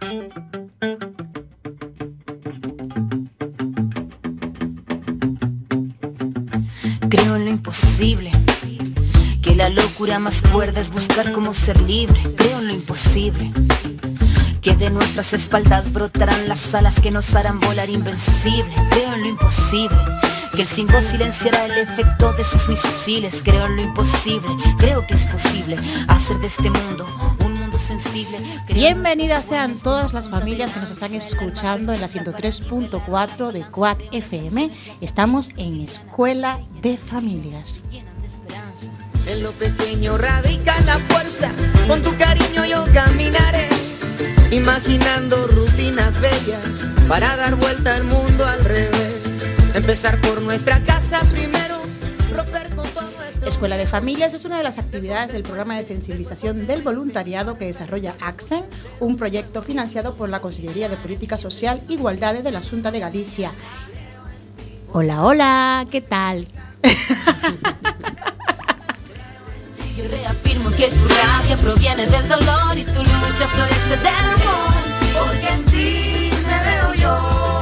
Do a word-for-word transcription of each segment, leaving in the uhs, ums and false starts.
Creo en lo imposible, que la locura más cuerda es buscar cómo ser libre. Creo en lo imposible, que de nuestras espaldas brotarán las alas que nos harán volar invencible. Creo en lo imposible, que el símbolo silenciará el efecto de sus misiles. Creo en lo imposible, creo que es posible hacer de este mundo un mundo sensible. Bienvenidas sean todas las familias que nos están escuchando en la ciento tres punto cuatro de Quad F M. Estamos en Escuela de Familias. En lo pequeño radica la fuerza, con tu cariño yo caminaré, imaginando rutinas bellas para dar vuelta al mundo al revés. Empezar por nuestra casa primero, romper con todo nuestro... Escuela de Familias es una de las actividades del programa de sensibilización del voluntariado que desarrolla ACSEN, un proyecto financiado por la Consellería de Política Social e Igualdade de la Xunta de Galicia. Hola, hola, ¿qué tal? Yo reafirmo que tu rabia proviene del dolor y tu lucha florece del amor, porque en ti me veo yo.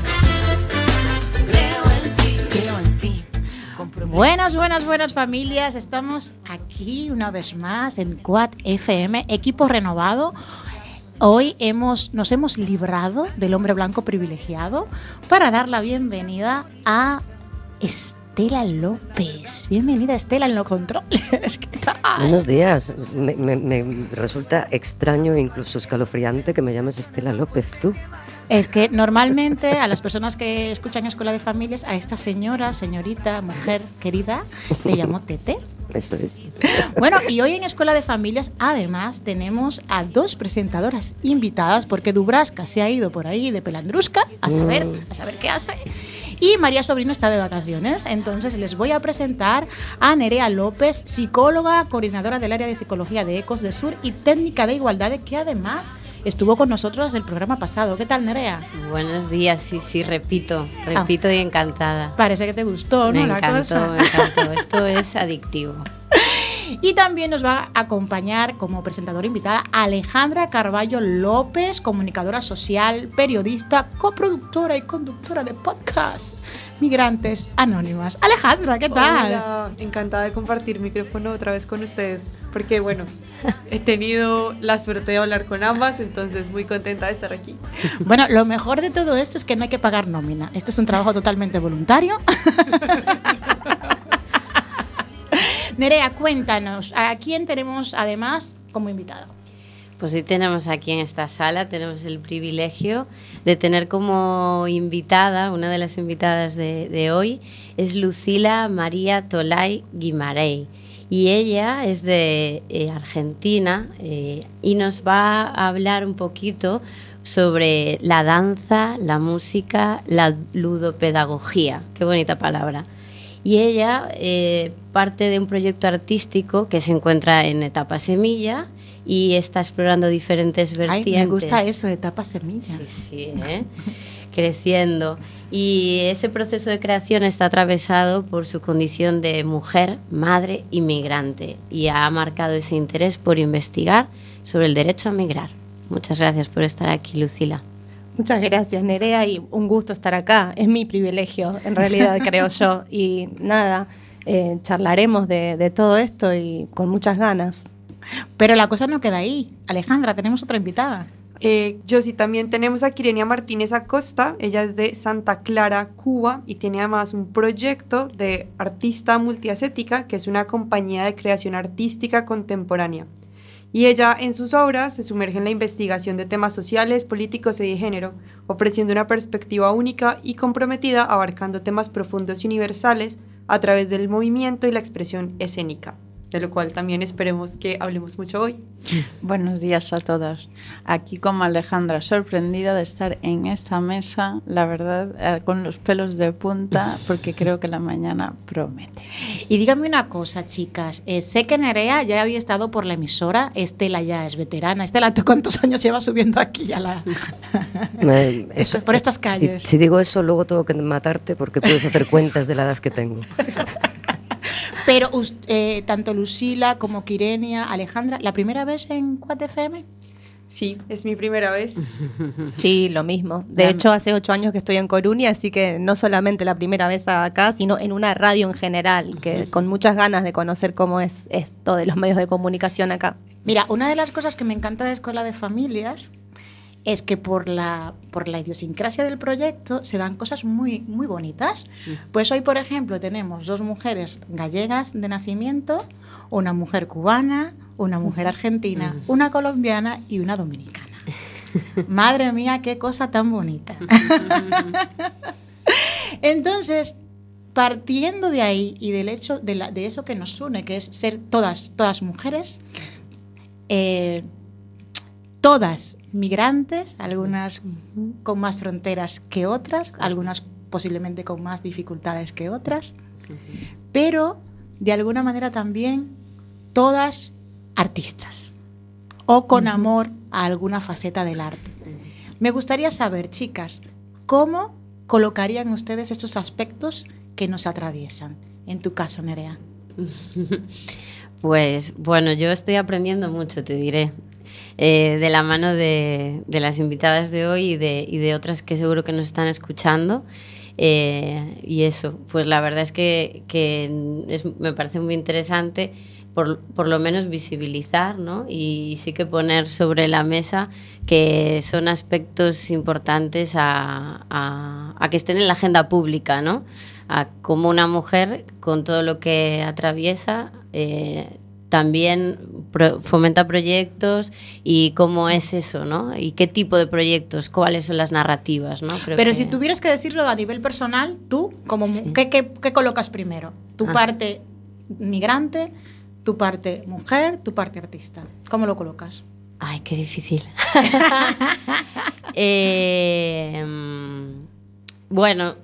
Creo en ti, creo en ti. Buenas, buenas, buenas familias. Estamos aquí una vez más en Quad F M, equipo renovado. Hoy hemos, nos hemos librado del hombre blanco privilegiado para dar la bienvenida a Estela López. Bienvenida, Estela, en los controles. ¿Qué tal? Buenos días. Me, me, me resulta extraño e incluso escalofriante que me llames Estela López, tú. Es que normalmente a las personas que escuchan Escuela de Familias, a esta señora, señorita, mujer querida, le llamo Tete. Eso es. Bueno, y hoy en Escuela de Familias, además, tenemos a dos presentadoras invitadas, porque Dubrasca se ha ido por ahí de pelandrusca a saber, a saber qué hace. Y María Sobrino está de vacaciones, entonces les voy a presentar a Nerea López, psicóloga, coordinadora del área de psicología de Ecos de Sur y técnica de igualdad, que además estuvo con nosotros el programa pasado. ¿Qué tal, Nerea? Buenos días, sí, sí, repito, repito ah, y encantada. Parece que te gustó, ¿no? Me la encantó, cosa. me encantó, esto es adictivo. Y también nos va a acompañar como presentadora invitada Alejandra Carballo López, comunicadora social, periodista, coproductora y conductora de podcast Migrantes Anónimas. Alejandra, ¿qué tal? Hola, encantada de compartir micrófono otra vez con ustedes, porque bueno, he tenido la suerte de hablar con ambas, entonces muy contenta de estar aquí. Bueno, lo mejor de todo esto es que no hay que pagar nómina. Esto es un trabajo totalmente voluntario. Nerea, cuéntanos, ¿a quién tenemos además como invitado? Pues sí, tenemos aquí en esta sala, tenemos el privilegio de tener como invitada, una de las invitadas de, de hoy, es Lucila María Tolay Guimarães. Y ella es de eh, Argentina eh, y nos va a hablar un poquito sobre la danza, la música, la ludopedagogía. Qué bonita palabra. Y ella eh, parte de un proyecto artístico que se encuentra en etapa semilla y está explorando diferentes vertientes. Ay, me gusta eso, etapa semilla. Sí, sí, ¿eh? Creciendo. Y ese proceso de creación está atravesado por su condición de mujer, madre y migrante. Y ha marcado ese interés por investigar sobre el derecho a migrar. Muchas gracias por estar aquí, Lucila. Muchas gracias, Nerea, y un gusto estar acá. Es mi privilegio, en realidad, creo yo. Y nada, eh, charlaremos de, de todo esto y con muchas ganas. Pero la cosa no queda ahí. Alejandra, tenemos otra invitada. Eh, yo sí, también tenemos a Kirenia Martínez Acosta. Ella es de Santa Clara, Cuba, y tiene además un proyecto de artista multiacética, que es una compañía de creación artística contemporánea. Y ella en sus obras se sumerge en la investigación de temas sociales, políticos y de género, ofreciendo una perspectiva única y comprometida, abarcando temas profundos y universales a través del movimiento y la expresión escénica, de lo cual también esperemos que hablemos mucho hoy. Buenos días a todos. Aquí como Alejandra, sorprendida de estar en esta mesa, la verdad, eh, con los pelos de punta, porque creo que la mañana promete. Y díganme una cosa, chicas, eh, sé que Nerea ya había estado por la emisora, Estela ya es veterana. Estela, ¿tú cuántos años llevas subiendo aquí a la Me, eso, por estas calles? Si, si digo eso, luego tengo que matarte porque puedes hacer cuentas de la edad que tengo. Pero eh, tanto Lucila como Kirenia, Alejandra, ¿la primera vez en Quad F M? Sí, es mi primera vez. Sí, lo mismo. De hecho, hace ocho años que estoy en Coruña, así que no solamente la primera vez acá, sino en una radio en general, que con muchas ganas de conocer cómo es esto de los medios de comunicación acá. Mira, una de las cosas que me encanta de Escuela de Familias es que por la, por la idiosincrasia del proyecto se dan cosas muy, muy bonitas. Pues hoy, por ejemplo, tenemos dos mujeres gallegas de nacimiento, una mujer cubana, una mujer argentina, una colombiana y una dominicana. Madre mía, qué cosa tan bonita. Entonces, partiendo de ahí y del hecho de, la, de eso que nos une, que es ser todas, todas mujeres, eh, todas migrantes, algunas con más fronteras que otras, algunas posiblemente con más dificultades que otras, pero de alguna manera también todas artistas o con amor a alguna faceta del arte. Me gustaría saber, chicas, ¿cómo colocarían ustedes estos aspectos que nos atraviesan? En tu caso, Nerea. Pues bueno, yo estoy aprendiendo mucho, te diré. Eh, de la mano de, de las invitadas de hoy y de, y de otras que seguro que nos están escuchando. Eh, y eso, pues la verdad es que, que es, me parece muy interesante por, por lo menos visibilizar, ¿no? Y sí que poner sobre la mesa que son aspectos importantes a, a, a que estén en la agenda pública, ¿no? A cómo una mujer, con todo lo que atraviesa, eh, también pro, fomenta proyectos y cómo es eso, ¿no? Y qué tipo de proyectos, cuáles son las narrativas, ¿no? Creo Pero que... si tuvieras que decirlo a nivel personal, tú, como sí. ¿qué, qué, qué colocas primero? ¿Tu ah. parte migrante, tu parte mujer, tu parte artista? ¿Cómo lo colocas? Ay, qué difícil. eh, bueno,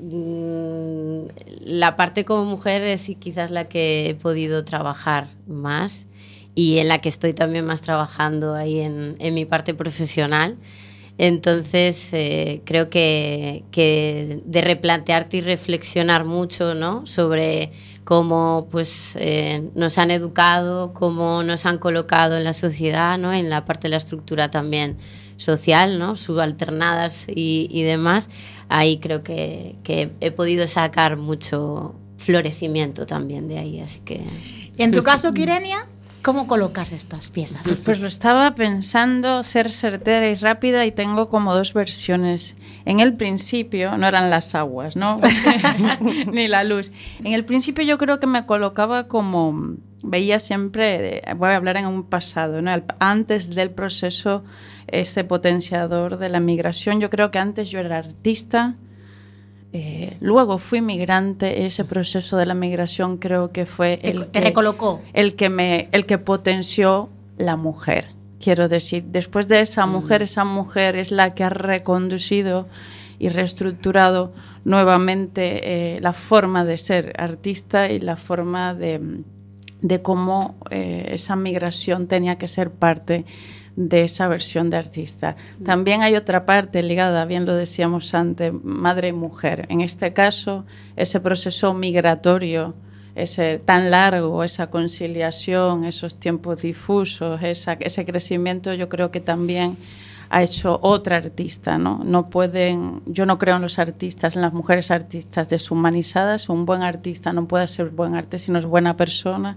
la parte como mujer es quizás la que he podido trabajar más y en la que estoy también más trabajando ahí en, en mi parte profesional. Entonces, eh, creo que, que de replantearte y reflexionar mucho, ¿no? Sobre cómo pues, eh, nos han educado, cómo nos han colocado en la sociedad, ¿no? En la parte de la estructura también social, ¿no? Subalternadas y, y demás. Ahí creo que, que he podido sacar mucho florecimiento también de ahí, así que... ¿Y en tu caso, Kyrenia, cómo colocas estas piezas? Pues lo estaba pensando, ser certera y rápida, y tengo como dos versiones. En el principio, no eran las aguas, ¿no? Ni la luz. En el principio yo creo que me colocaba como... Veía siempre, voy a hablar en un pasado, ¿no? Antes del proceso, ese potenciador de la migración. Yo creo que antes yo era artista, eh, luego fui migrante. Ese proceso de la migración creo que fue el te que, recolocó. El que, me, el que potenció la mujer. Quiero decir, después de esa mujer, mm. esa mujer es la que ha reconducido y reestructurado nuevamente eh, la forma de ser artista y la forma de... de cómo eh, esa migración tenía que ser parte de esa versión de artista. También hay otra parte ligada, bien lo decíamos antes, madre y mujer. En este caso, ese proceso migratorio, ese tan largo, esa conciliación, esos tiempos difusos, esa, ese crecimiento, yo creo que también ha hecho otra artista, ¿no? No pueden, yo no creo en los artistas, en las mujeres artistas deshumanizadas. Un buen artista no puede ser buen arte si no es buena persona,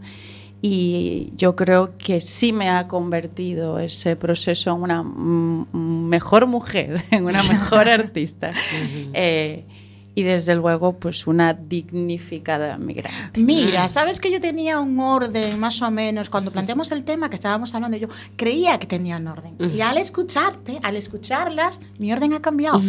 y yo creo que sí me ha convertido ese proceso en una m- mejor mujer, en una mejor artista. eh, Y desde luego, pues una dignificada migrante. Mira, ¿sabes que yo tenía un orden más o menos? Cuando planteamos el tema que estábamos hablando, yo creía que tenía un orden. Y al escucharte, al escucharlas, mi orden ha cambiado.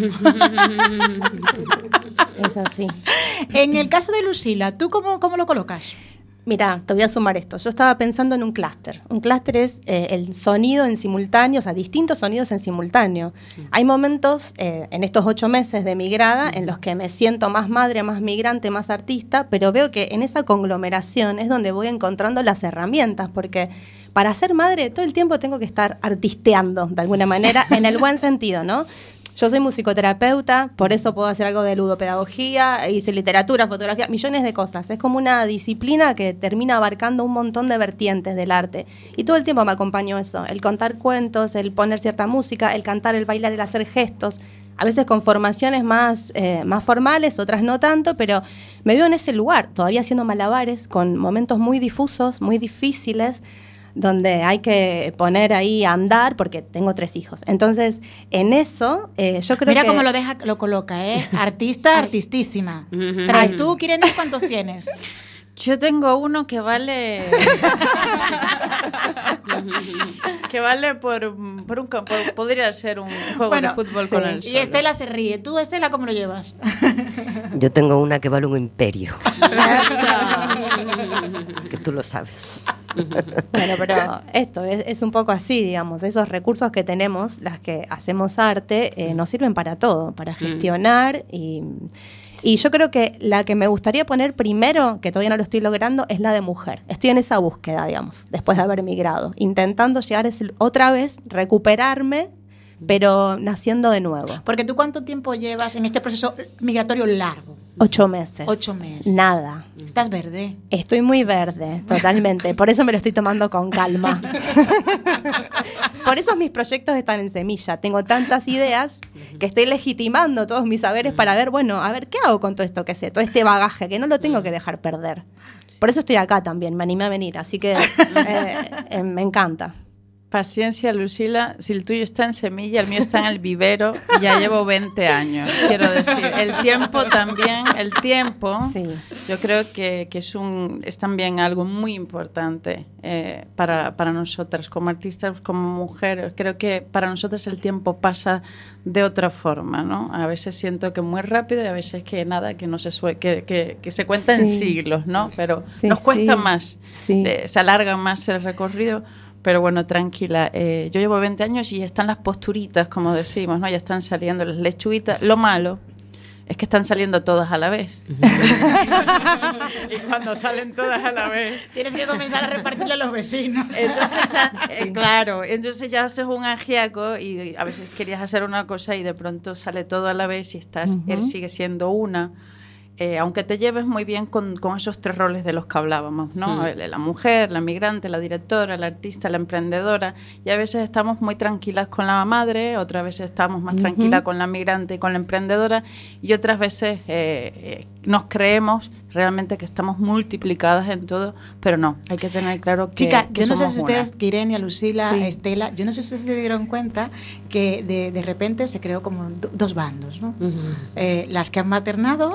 Es así. En el caso de Lucila, ¿tú cómo, cómo lo colocas? Mira, te voy a sumar esto. Yo estaba pensando en un clúster. Un clúster es eh, el sonido en simultáneo, o sea, distintos sonidos en simultáneo. Mm. Hay momentos eh, en estos ocho meses de migrada mm. en los que me siento más madre, más migrante, más artista, pero veo que en esa conglomeración es donde voy encontrando las herramientas, porque para ser madre todo el tiempo tengo que estar artisteando, de alguna manera, en el buen sentido, ¿no? Yo soy musicoterapeuta, por eso puedo hacer algo de ludopedagogía, hice literatura, fotografía, millones de cosas. Es como una disciplina que termina abarcando un montón de vertientes del arte. Y todo el tiempo me acompañó eso, el contar cuentos, el poner cierta música, el cantar, el bailar, el hacer gestos. A veces con formaciones más, eh, más formales, otras no tanto, pero me veo en ese lugar, todavía haciendo malabares, con momentos muy difusos, muy difíciles, donde hay que poner ahí a andar, porque tengo tres hijos. Entonces, en eso, eh, yo creo Mira que... cómo lo deja, lo coloca, ¿eh? Artista, artistísima. Traes tú, Kirenia, ¿cuántos tienes? Yo tengo uno que vale que vale por, por un por, podría ser un juego bueno, de fútbol sí. con él. Y Estela se ríe. ¿Tú, Estela, cómo lo llevas? Yo tengo una que vale un imperio. Que tú lo sabes. Bueno, pero esto es, es un poco así, digamos. Esos recursos que tenemos, las que hacemos arte, eh, nos sirven para todo, para gestionar y... Y yo creo que la que me gustaría poner primero, que todavía no lo estoy logrando, es la de mujer. Estoy en esa búsqueda, digamos, después de haber migrado, intentando llegar ese, otra vez, recuperarme, pero naciendo de nuevo. Porque tú, ¿cuánto tiempo llevas en este proceso migratorio largo? Ocho meses. Ocho meses. Nada. Estás verde. Estoy muy verde, totalmente. Por eso me lo estoy tomando con calma. Por eso mis proyectos están en semilla. Tengo tantas ideas que estoy legitimando todos mis saberes para ver, bueno, a ver, ¿qué hago con todo esto que sé? Todo este bagaje que no lo tengo que dejar perder. Por eso estoy acá también, me animé a venir. Así que eh, eh, me encanta. Paciencia, Lucila, si el tuyo está en semilla, el mío está en el vivero y ya llevo veinte años, quiero decir. El tiempo también, el tiempo, sí. Yo creo que, que es, un, es también algo muy importante eh, para, para nosotras como artistas, como mujeres. Creo que para nosotras el tiempo pasa de otra forma, ¿no? A veces siento que muy rápido y a veces que nada, que no se sue que, que, que se cuenta sí. en siglos, ¿no? Pero sí, nos cuesta sí. más, sí. Eh, se alarga más el recorrido. Pero bueno, tranquila, eh, yo llevo veinte años y están las posturitas, como decimos, ¿no? Ya están saliendo las lechuguitas. Lo malo es que están saliendo todas a la vez. Y cuando salen todas a la vez... Tienes que comenzar a repartirle a los vecinos. Entonces ya, eh, claro, entonces ya haces un ajiaco y a veces querías hacer una cosa y de pronto sale todo a la vez y estás, uh-huh. él sigue siendo una... Eh, aunque te lleves muy bien con, con esos tres roles de los que hablábamos, ¿no? Mm. La mujer, la migrante, la directora, la artista, la emprendedora, y a veces estamos muy tranquilas con la madre, otras veces estamos más uh-huh. tranquilas con la migrante y con la emprendedora, y otras veces eh, eh, nos creemos realmente que estamos multiplicadas en todo, pero no, hay que tener claro que Chica, que yo no sé si una. ustedes, Kirenia, Lucila, sí. Estela, yo no sé si ustedes se dieron cuenta que de, de repente se creó como do, dos bandos, ¿no? Uh-huh. Eh, las que han maternado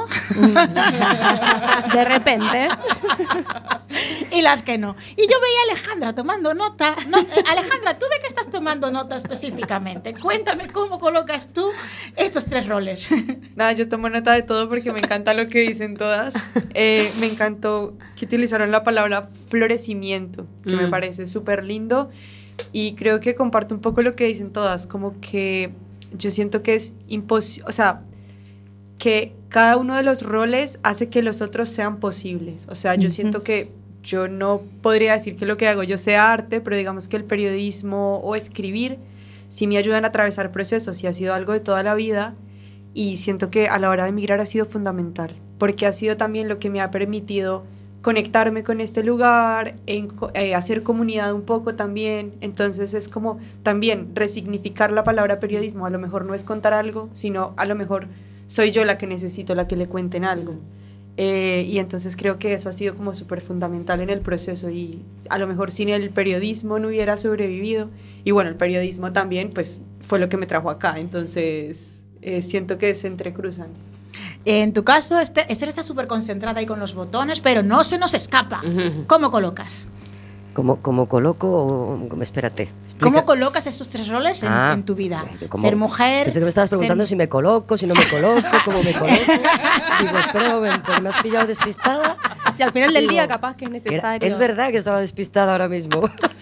de repente y las que no. Y yo veía a Alejandra tomando nota. No, eh, Alejandra, ¿tú de qué estás tomando nota específicamente? Cuéntame cómo colocas tú estos tres roles. Nada, yo tomo nota de todo porque me encanta lo que dicen todas. Eh, me encantó que utilizaron la palabra florecimiento, que mm. me parece súper lindo. Y creo que comparto un poco lo que dicen todas, como que yo siento que es imposible, o sea, que cada uno de los roles hace que los otros sean posibles. O sea, yo uh-huh. siento que yo no podría decir que lo que hago yo sea arte, pero digamos que el periodismo o escribir sí me ayudan a atravesar procesos y ha sido algo de toda la vida, y siento que a la hora de emigrar ha sido fundamental, porque ha sido también lo que me ha permitido conectarme con este lugar, en, eh, hacer comunidad un poco también. Entonces es como también resignificar la palabra periodismo. A lo mejor no es contar algo, sino a lo mejor soy yo la que necesito, la que le cuenten algo. Eh, y entonces creo que eso ha sido como súper fundamental en el proceso, y a lo mejor sin el periodismo no hubiera sobrevivido. Y bueno, el periodismo también pues fue lo que me trajo acá. Entonces eh, siento que se entrecruzan. En tu caso, Esther está súper concentrada ahí con los botones, pero no se nos escapa. ¿Cómo colocas? ¿Cómo, cómo coloco? O, espérate. Explica. ¿Cómo colocas esos tres roles en, ah, en tu vida? ¿cómo? Ser mujer... Pensé que me estabas preguntando ser... si me coloco, si no me coloco, cómo me coloco. Digo, espera un momento, ¿me has pillado despistada? Si al final del Digo, día capaz que es necesario. Era, es verdad que estaba despistada ahora mismo.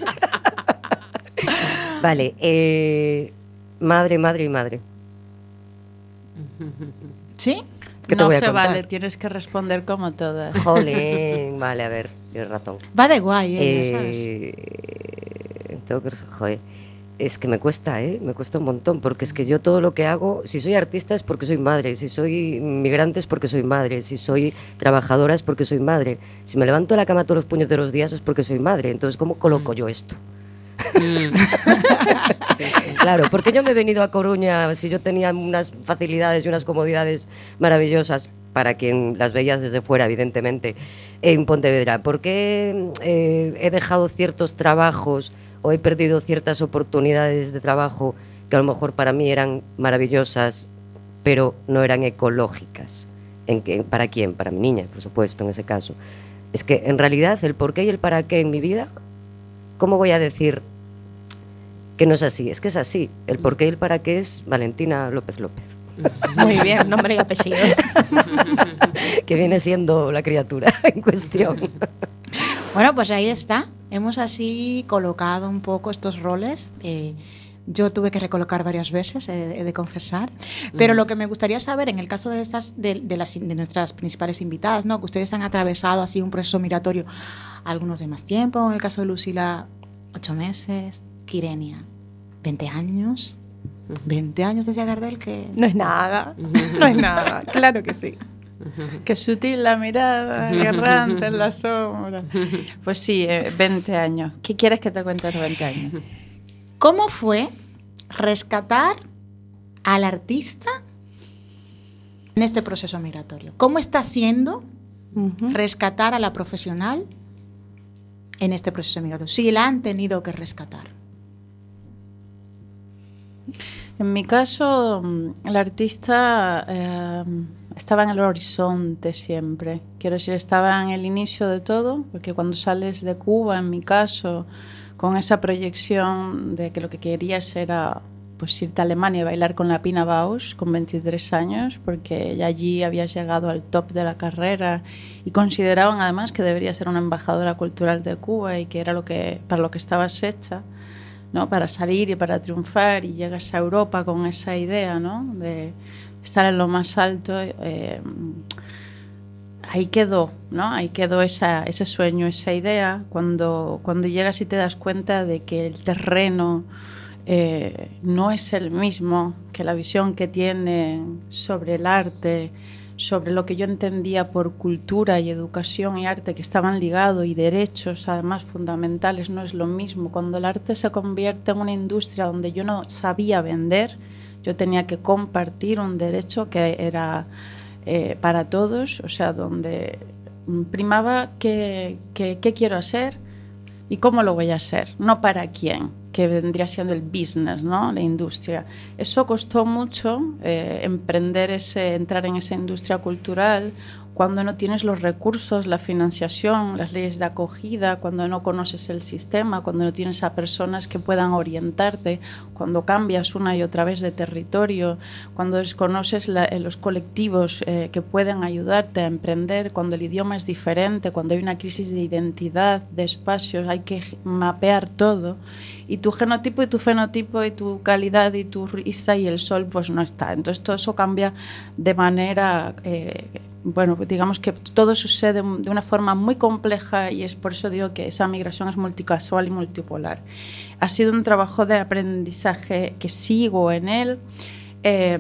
Vale, eh, madre, madre y madre. ¿Sí? ¿Qué te no voy a se contar? vale, tienes que responder como todas. Jolín, vale, a ver, tienes razón. Va de guay, ella, eh, ¿sabes? Tengo que... Joder. es que me cuesta, ¿eh? Me cuesta un montón, porque es que yo todo lo que hago, si soy artista es porque soy madre, si soy migrante es porque soy madre, si soy trabajadora es porque soy madre, si me levanto de la cama todos los puñeteros días es porque soy madre, entonces ¿cómo coloco yo esto? sí, sí. Claro, porque yo me he venido a Coruña si yo tenía unas facilidades y unas comodidades maravillosas para quien las veía desde fuera, evidentemente, en Pontevedra. ¿Por qué eh, he dejado ciertos trabajos o he perdido ciertas oportunidades de trabajo que a lo mejor para mí eran maravillosas, pero no eran ecológicas? ¿En qué, ¿Para quién? Para mi niña, por supuesto, en ese caso. Es que, en realidad, el por qué y el para qué en mi vida, ¿cómo voy a decir que no es así? Es que es así. El por qué y el para qué es Valentina López López. Muy bien, nombre y apellido. Que viene siendo la criatura en cuestión. Bueno, pues ahí está. Hemos así colocado un poco estos roles. Eh, yo tuve que recolocar varias veces, he, he de confesar. Pero mm. lo que me gustaría saber, en el caso de estas, de, de, las, de nuestras principales invitadas, ¿no? Que ustedes han atravesado así un proceso migratorio, algunos de más tiempo. En el caso de Lucila, ocho meses. Kyrenia, veinte años. veinte años decía Gardel que... No es nada, no es nada, claro que sí. Qué sutil la mirada, errante en la sombra. Pues sí, eh, veinte años. ¿Qué quieres que te cuente los veinte años? ¿Cómo fue rescatar al artista en este proceso migratorio? ¿Cómo está siendo uh-huh. rescatar a la profesional en este proceso migratorio? Si la han tenido que rescatar. En mi caso, el artista eh, estaba en el horizonte siempre. Quiero decir, estaba en el inicio de todo, porque cuando sales de Cuba, en mi caso, con esa proyección de que lo que querías era pues, irte a Alemania y bailar con la Pina Bausch con veintitrés años, porque ya allí habías llegado al top de la carrera y consideraban además que deberías ser una embajadora cultural de Cuba y que era lo que, para lo que estabas hecha, ¿no? Para salir y para triunfar, y llegas a Europa con esa idea, ¿no? De estar en lo más alto. Eh, ahí quedó, ¿no? Ahí quedó esa, ese sueño, esa idea. Cuando, cuando llegas y te das cuenta de que el terreno eh, no es el mismo, que la visión que tienen sobre el arte, sobre lo que yo entendía por cultura y educación y arte, que estaban ligados, y derechos además fundamentales, no es lo mismo. Cuando el arte se convierte en una industria donde yo no sabía vender, yo tenía que compartir un derecho que era eh, para todos, o sea, donde primaba qué, qué, qué quiero hacer y cómo lo voy a hacer, no para quién, que vendría siendo el business, ¿no? La industria. Eso costó mucho, eh, emprender ese, entrar en esa industria cultural, cuando no tienes los recursos, la financiación, las leyes de acogida, cuando no conoces el sistema, cuando no tienes a personas que puedan orientarte, cuando cambias una y otra vez de territorio, cuando desconoces la, los colectivos eh, que pueden ayudarte a emprender, cuando el idioma es diferente, cuando hay una crisis de identidad, de espacios, hay que mapear todo. Y tu genotipo y tu fenotipo y tu calidad y tu risa y el sol pues no está. Entonces todo eso cambia de manera, eh, bueno, digamos que todo sucede de una forma muy compleja, y es por eso digo que esa migración es multicasual y multipolar. Ha sido un trabajo de aprendizaje que sigo en él, eh,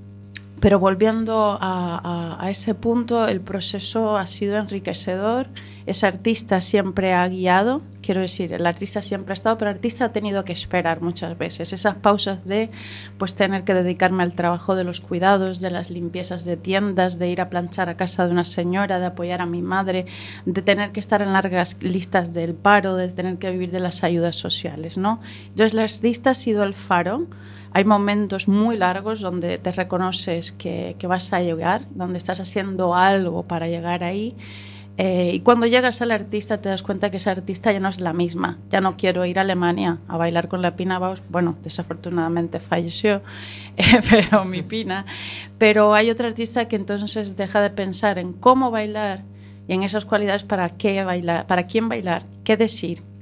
pero volviendo a, a, a ese punto, el proceso ha sido enriquecedor. Ese artista siempre ha guiado, quiero decir, el artista siempre ha estado, pero el artista ha tenido que esperar muchas veces. Esas pausas de pues, tener que dedicarme al trabajo de los cuidados, de las limpiezas de tiendas, de ir a planchar a casa de una señora, de apoyar a mi madre, de tener que estar en largas listas del paro, de tener que vivir de las ayudas sociales, ¿no? Entonces, el artista ha sido el faro. Hay momentos muy largos donde te reconoces que, que vas a llegar, donde estás haciendo algo para llegar ahí. Eh, y cuando llegas al artista te das cuenta que esa artista ya no es la misma. Ya no quiero ir a Alemania a bailar con la Pina Bausch. Bueno, desafortunadamente falleció, eh, pero mi Pina. Pero hay otra artista que entonces deja de pensar en cómo bailar y en esas cualidades para qué bailar, para quién bailar, qué decir,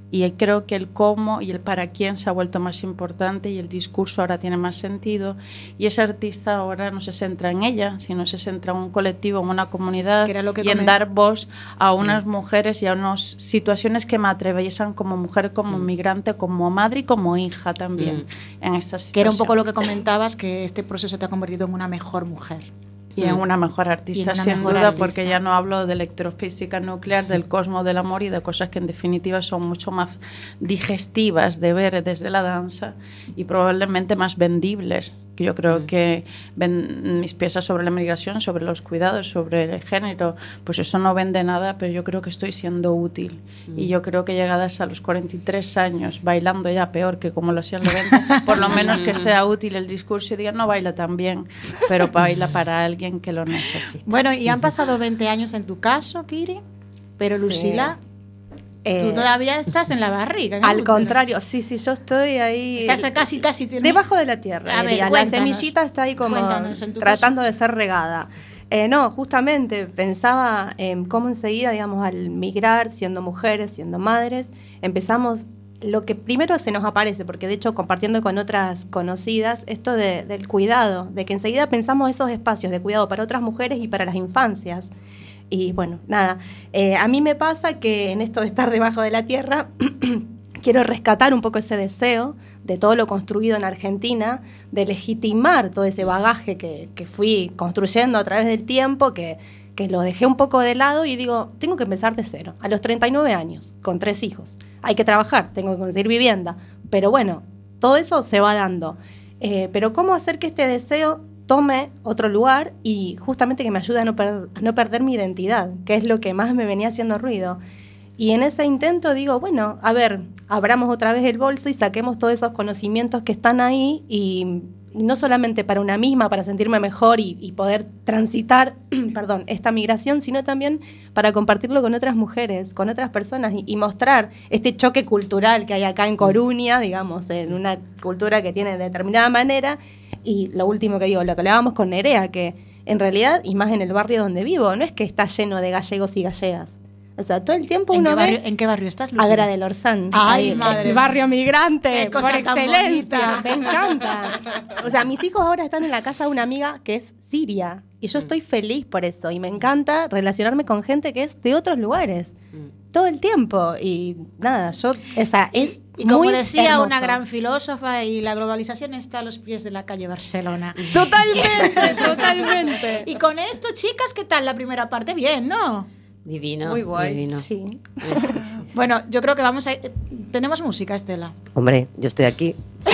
Y creo que el cómo y el para quién se ha vuelto más importante y el discurso ahora tiene más sentido. Y esa artista ahora no se centra en ella, sino se centra en un colectivo, en una comunidad y en dar voz a unas mm. mujeres y a unas situaciones que me atraviesan como mujer, como mm. migrante, como madre y como hija también mm. en estas situaciones. Que era un poco lo que comentabas, que este proceso te ha convertido en una mejor mujer. Y en una mejor artista, una sin mejor duda, artista. Porque ya no hablo de electrofísica nuclear, del cosmos, del amor y de cosas que en definitiva son mucho más digestivas de ver desde la danza y probablemente más vendibles. Que yo creo mm. que ven, mis piezas sobre la migración, sobre los cuidados, sobre el género, pues eso no vende nada, pero yo creo que estoy siendo útil. Mm. Y yo creo que llegadas a los cuarenta y tres años, bailando ya peor que como lo hacían los veinte, por lo menos que sea útil el discurso y diga, no baila tan bien, pero baila para alguien que lo necesita. Bueno, y han pasado veinte años en tu caso, Kiri, pero sí. Lucila... Eh, Tú todavía estás en la barriga. Al contrario, sí, sí, yo estoy ahí. Estás casi, casi. Tiene... Debajo de la tierra. A ver, la semillita está ahí como tratando caso. de ser regada. Eh, no, justamente pensaba en cómo enseguida, digamos, al migrar, siendo mujeres, siendo madres, empezamos. Lo que primero se nos aparece, porque de hecho compartiendo con otras conocidas, esto de, del cuidado, de que enseguida pensamos esos espacios de cuidado para otras mujeres y para las infancias. Y bueno, nada, eh, a mí me pasa que en esto de estar debajo de la tierra, quiero rescatar un poco ese deseo de todo lo construido en Argentina, de legitimar todo ese bagaje que, que fui construyendo a través del tiempo, que, que lo dejé un poco de lado y digo, tengo que empezar de cero, a los treinta y nueve años, con tres hijos. Hay que trabajar, tengo que conseguir vivienda, pero bueno, todo eso se va dando. Eh, pero ¿cómo hacer que este deseo tome otro lugar y justamente que me ayude a no, per- a no perder mi identidad, que es lo que más me venía haciendo ruido? Y en ese intento digo, bueno, a ver, abramos otra vez el bolso y saquemos todos esos conocimientos que están ahí y, y no solamente para una misma, para sentirme mejor y, y poder transitar perdón, esta migración, sino también para compartirlo con otras mujeres, con otras personas y, y mostrar este choque cultural que hay acá en Coruña, digamos, en una cultura que tiene de determinada manera. Y lo último que digo, lo que hablábamos con Nerea, que en realidad, y más en el barrio donde vivo, no es que está lleno de gallegos y gallegas. O sea, todo el tiempo uno ¿En qué barrio, ve... ¿En qué barrio estás, Lucía? Agra del Orzán. ¡Ay, ahí, madre! El barrio migrante, por excelencia. bonita. Me encanta. O sea, mis hijos ahora están en la casa de una amiga que es siria. Y yo estoy feliz por eso. Y me encanta relacionarme con gente que es de otros lugares. Todo el tiempo. Y nada, yo... O sea, es Y, y como muy decía hermoso. Una gran filósofa, y la globalización está a los pies de la calle Barcelona. Totalmente, totalmente. Y con esto, chicas, ¿qué tal la primera parte? Bien, ¿no? Divino. Muy guay. Divino. Sí. Sí, sí, sí. Bueno, yo creo que vamos a... ¿Tenemos música, Estela? Hombre, yo estoy aquí.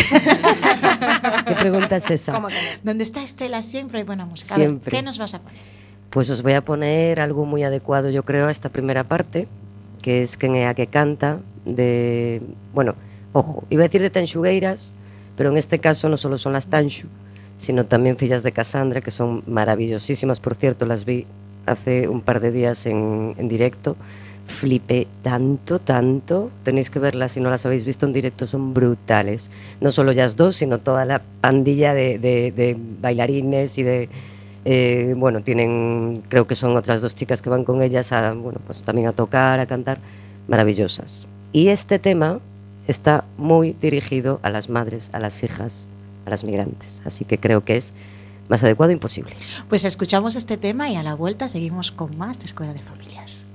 ¿Qué pregunta es esa? ¿Cómo que no? Donde está Estela siempre hay buena música. Siempre. A ver, ¿qué nos vas a poner? Pues os voy a poner algo muy adecuado, yo creo, a esta primera parte, que es Quen é a que canta, de... Bueno, ojo, iba a decir de Tanxugueiras, pero en este caso no solo son las Tanxu, sino también Fillas de Casandra, que son maravillosísimas, por cierto, las vi hace un par de días en, en directo. Flipé tanto, tanto. Tenéis que verlas si no las habéis visto en directo, son brutales. No solo ellas dos, sino toda la pandilla de, de, de bailarines y de... Eh, bueno, tienen, creo que son otras dos chicas que van con ellas a, bueno, pues también a tocar, a cantar, maravillosas. Y este tema está muy dirigido a las madres, a las hijas, a las migrantes. Así que creo que es más adecuado imposible. Pues escuchamos este tema y a la vuelta seguimos con más de Escuela de Familias.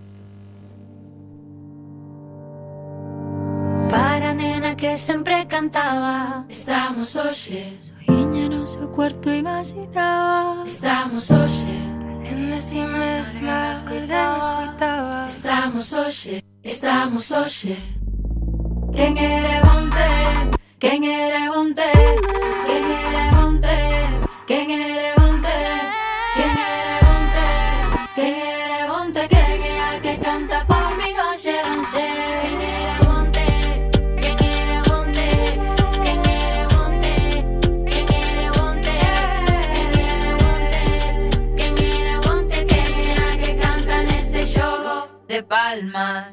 Para nena que sempre cantaba, estamos hoxe, soña no seu cuarto imaginaba, estamos hoxe, en de si mesma, alguén escuitaba, estamos hoxe, estamos hoxe. Quen era bonte, quen era bonte, quen era bonte, quen era bonte, quen era bonte, quen era bonte, quen é a que canta por mi hoxe, hoxe. Quen era bonte, quen era bonte, quen era bonte, quen era bonte, quen era bonte, quen era bonte, quen é a que canta neste xogo de palmas.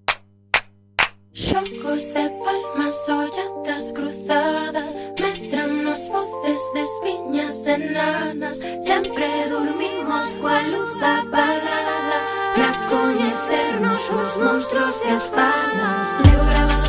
Xogos de palmas, olladas cruzadas, medran nos voces de espiñas enanas. Sempre dormimos coa luz apagada, pra coñecernos os monstruos e as fadas. Levo grabado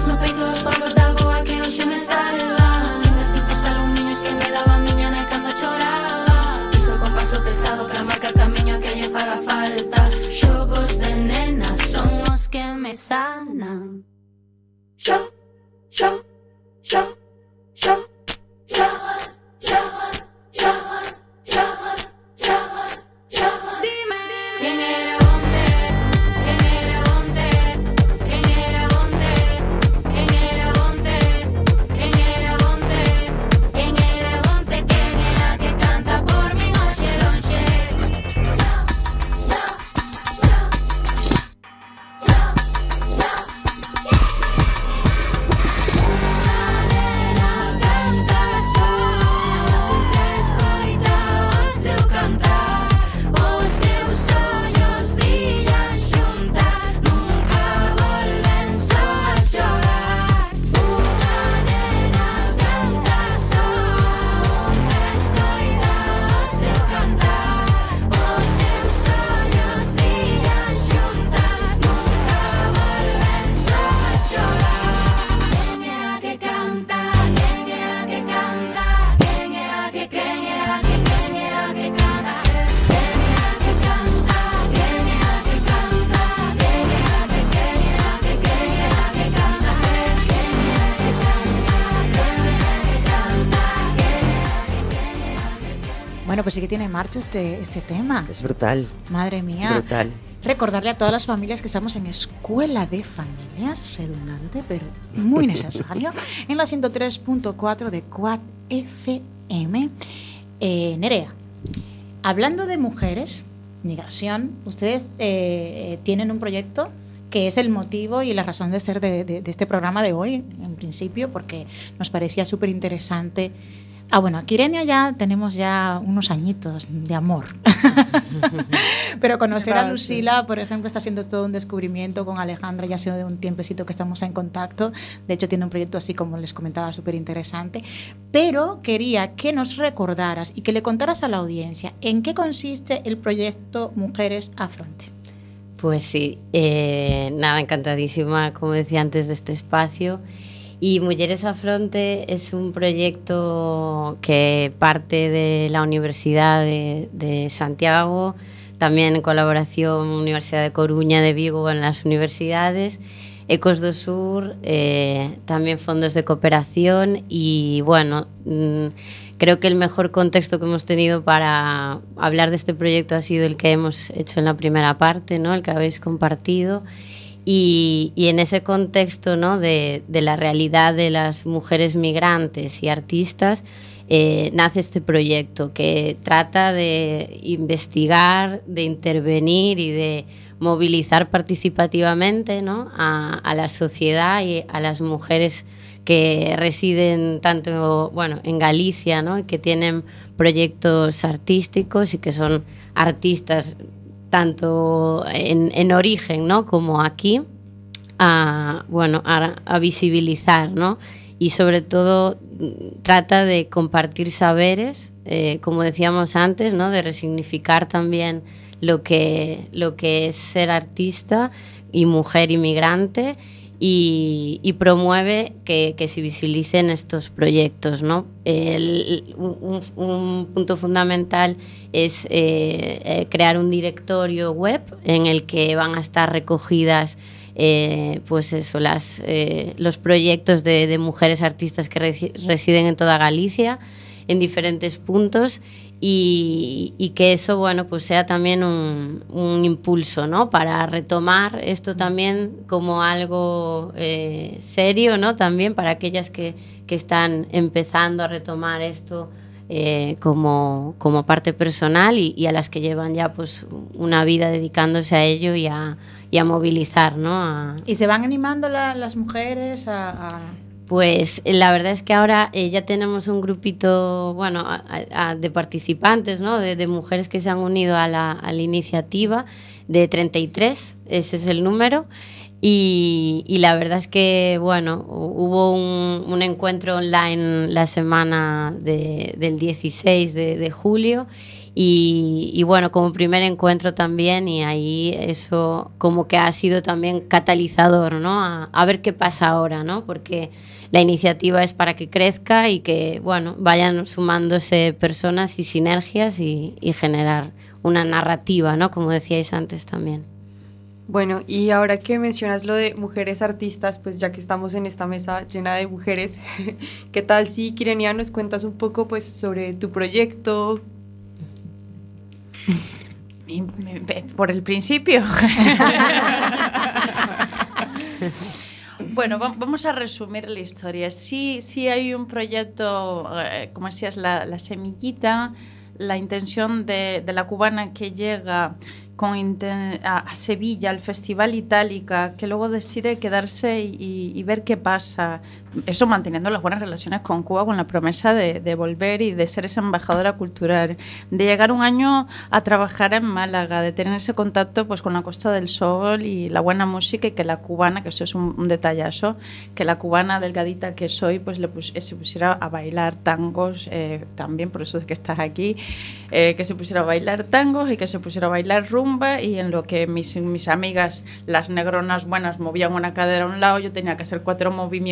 que Kenia, que Kenia, que canta. Kenia, que canta, Kenia, que canta. Kenia, que Kenia, que Kenia, que canta. Kenia, que canta, Kenia, que canta. Bueno, pues sí que tiene marcha este, este tema. Es brutal. Madre mía. Brutal. Recordarle a todas las familias que estamos en Escuela de Familias, redundante, pero muy necesario, en la ciento tres punto cuatro de Quad F M. Eh, Nerea, hablando de mujeres, migración, ustedes eh, tienen un proyecto que es el motivo y la razón de ser de, de, de este programa de hoy, en principio, porque nos parecía súper interesante. Ah, bueno, aquí Irenia ya tenemos ya unos añitos de amor. Pero conocer a Lucila, por ejemplo, está haciendo todo un descubrimiento con Alejandra, ya ha sido de un tiempecito que estamos en contacto. De hecho, tiene un proyecto así, como les comentaba, súper interesante. Pero quería que nos recordaras y que le contaras a la audiencia en qué consiste el proyecto Mujeres a Fronte. Pues sí, eh, nada, encantadísima, como decía antes, de este espacio. Y Mujeres a Fronte es un proyecto que parte de la Universidad de, de Santiago, también en colaboración Universidad de Coruña, de Vigo, en las universidades, Ecos do Sur, eh, también fondos de cooperación y bueno, mmm, creo que el mejor contexto que hemos tenido para hablar de este proyecto ha sido el que hemos hecho en la primera parte, ¿no? El que habéis compartido. Y, y en ese contexto, ¿no? de, de la realidad de las mujeres migrantes y artistas, eh, nace este proyecto que trata de investigar, de intervenir y de movilizar participativamente, ¿no? a, a la sociedad y a las mujeres que residen tanto bueno, en Galicia, ¿no? y que tienen proyectos artísticos y que son artistas tanto en, en origen, ¿no? como aquí, a, bueno, a, a visibilizar, ¿no? y sobre todo trata de compartir saberes, eh, como decíamos antes, ¿no? de resignificar también lo que, lo que es ser artista y mujer inmigrante, y, y promueve que, que se visibilicen estos proyectos, ¿no? El, un, un punto fundamental es eh, crear un directorio web en el que van a estar recogidas eh, pues eso, las, eh, los proyectos de, de mujeres artistas que resi- residen en toda Galicia, en diferentes puntos, y, y que eso, bueno, pues sea también un, un impulso, ¿no? Para retomar esto también como algo eh, serio, ¿no? También para aquellas que, que están empezando a retomar esto eh, como, como parte personal, y, y a las que llevan ya pues una vida dedicándose a ello y a, y a movilizar, ¿no? A... ¿Y se van animando la, las mujeres a...? a... Pues la verdad es que ahora eh, ya tenemos un grupito, bueno, a, a, de participantes, ¿no? De, de mujeres que se han unido a la, a la iniciativa, de treinta y tres, ese es el número. Y, y la verdad es que, bueno, hubo un, un encuentro online la semana de, del dieciséis de, de julio. Y, y bueno, como primer encuentro también, y ahí eso como que ha sido también catalizador, ¿no? A, a ver qué pasa ahora, ¿no? Porque la iniciativa es para que crezca y que, bueno, vayan sumándose personas y sinergias y, y generar una narrativa, ¿no? Como decíais antes también. Bueno, y ahora que mencionas lo de mujeres artistas, pues ya que estamos en esta mesa llena de mujeres, ¿qué tal si, Kirenia, nos cuentas un poco pues sobre tu proyecto? Por el principio. Bueno, vamos a resumir la historia. Sí, sí hay un proyecto, eh, como decías, la, la semillita, la intención de, de la cubana que llega con inten- a, a Sevilla, al Festival Itálica, que luego decide quedarse y, y ver qué pasa. Eso manteniendo las buenas relaciones con Cuba, con la promesa de, de volver y de ser esa embajadora cultural, de llegar un año a trabajar en Málaga, de tener ese contacto pues con la Costa del Sol y la buena música, y que la cubana, que eso es un, un detallazo, que la cubana delgadita que soy, pues le pus- se pusiera a bailar tangos, eh, también por eso es que estás aquí, eh, que se pusiera a bailar tangos y que se pusiera a bailar rumba, y en lo que mis, mis amigas, las negronas buenas, movían una cadera a un lado, yo tenía que hacer cuatro movimientos para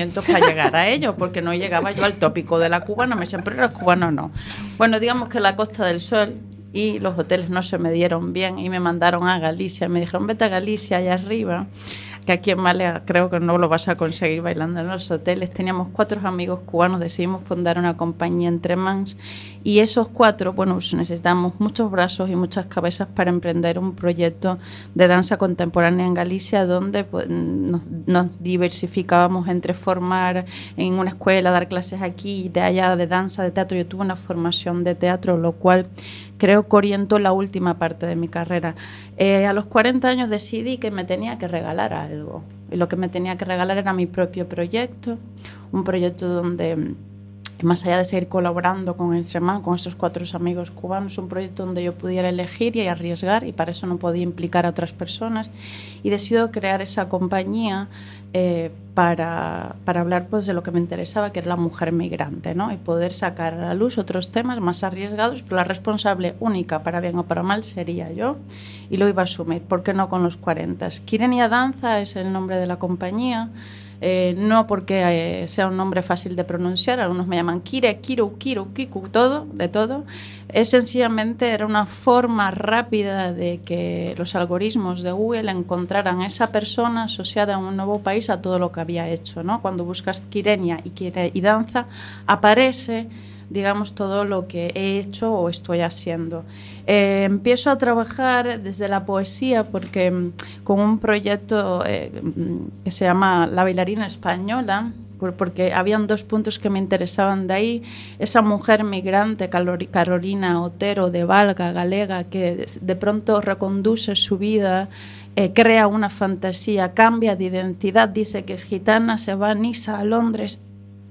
llegar a ello, porque no llegaba yo al tópico de la cubana, me decían, pero eres cubano, no. Bueno, digamos que la Costa del Sol y los hoteles no se me dieron bien y me mandaron a Galicia, me dijeron, vete a Galicia, allá arriba, que aquí en Málaga creo que no lo vas a conseguir bailando en los hoteles. Teníamos cuatro amigos cubanos, decidimos fundar una compañía entre mans y esos cuatro, bueno, necesitamos muchos brazos y muchas cabezas para emprender un proyecto de danza contemporánea en Galicia donde pues, nos, nos diversificábamos entre formar en una escuela, dar clases aquí y de allá de danza, de teatro. Yo tuve una formación de teatro, lo cual creo que orientó la última parte de mi carrera. Eh, a los cuarenta años decidí que me tenía que regalar algo. Y lo que me tenía que regalar era mi propio proyecto. Un proyecto donde, más allá de seguir colaborando con Extremad, con estos cuatro amigos cubanos, un proyecto donde yo pudiera elegir y arriesgar, y para eso no podía implicar a otras personas. Y decido crear esa compañía eh, para, para hablar pues, de lo que me interesaba, que era la mujer migrante, ¿no? Y poder sacar a la luz otros temas más arriesgados, pero la responsable única, para bien o para mal, sería yo, y lo iba a asumir. ¿Por qué no con los cuarenta? Kirenia Danza es el nombre de la compañía. Eh, no porque eh, sea un nombre fácil de pronunciar, algunos me llaman Kire, Kiru, Kiru, Kiku, todo, de todo. Es sencillamente era una forma rápida de que los algoritmos de Google encontraran a esa persona asociada a un nuevo país a todo lo que había hecho, ¿no? Cuando buscas Kirenia y, Kire y danza, aparece, digamos, todo lo que he hecho o estoy haciendo. Eh, empiezo a trabajar desde la poesía porque mm, con un proyecto eh, que se llama La Bailarina Española, porque habían dos puntos que me interesaban de ahí. Esa mujer migrante, Carolina Otero, de Valga, galega, que de pronto reconduce su vida, eh, crea una fantasía, cambia de identidad, dice que es gitana, se va a Niza, a Londres,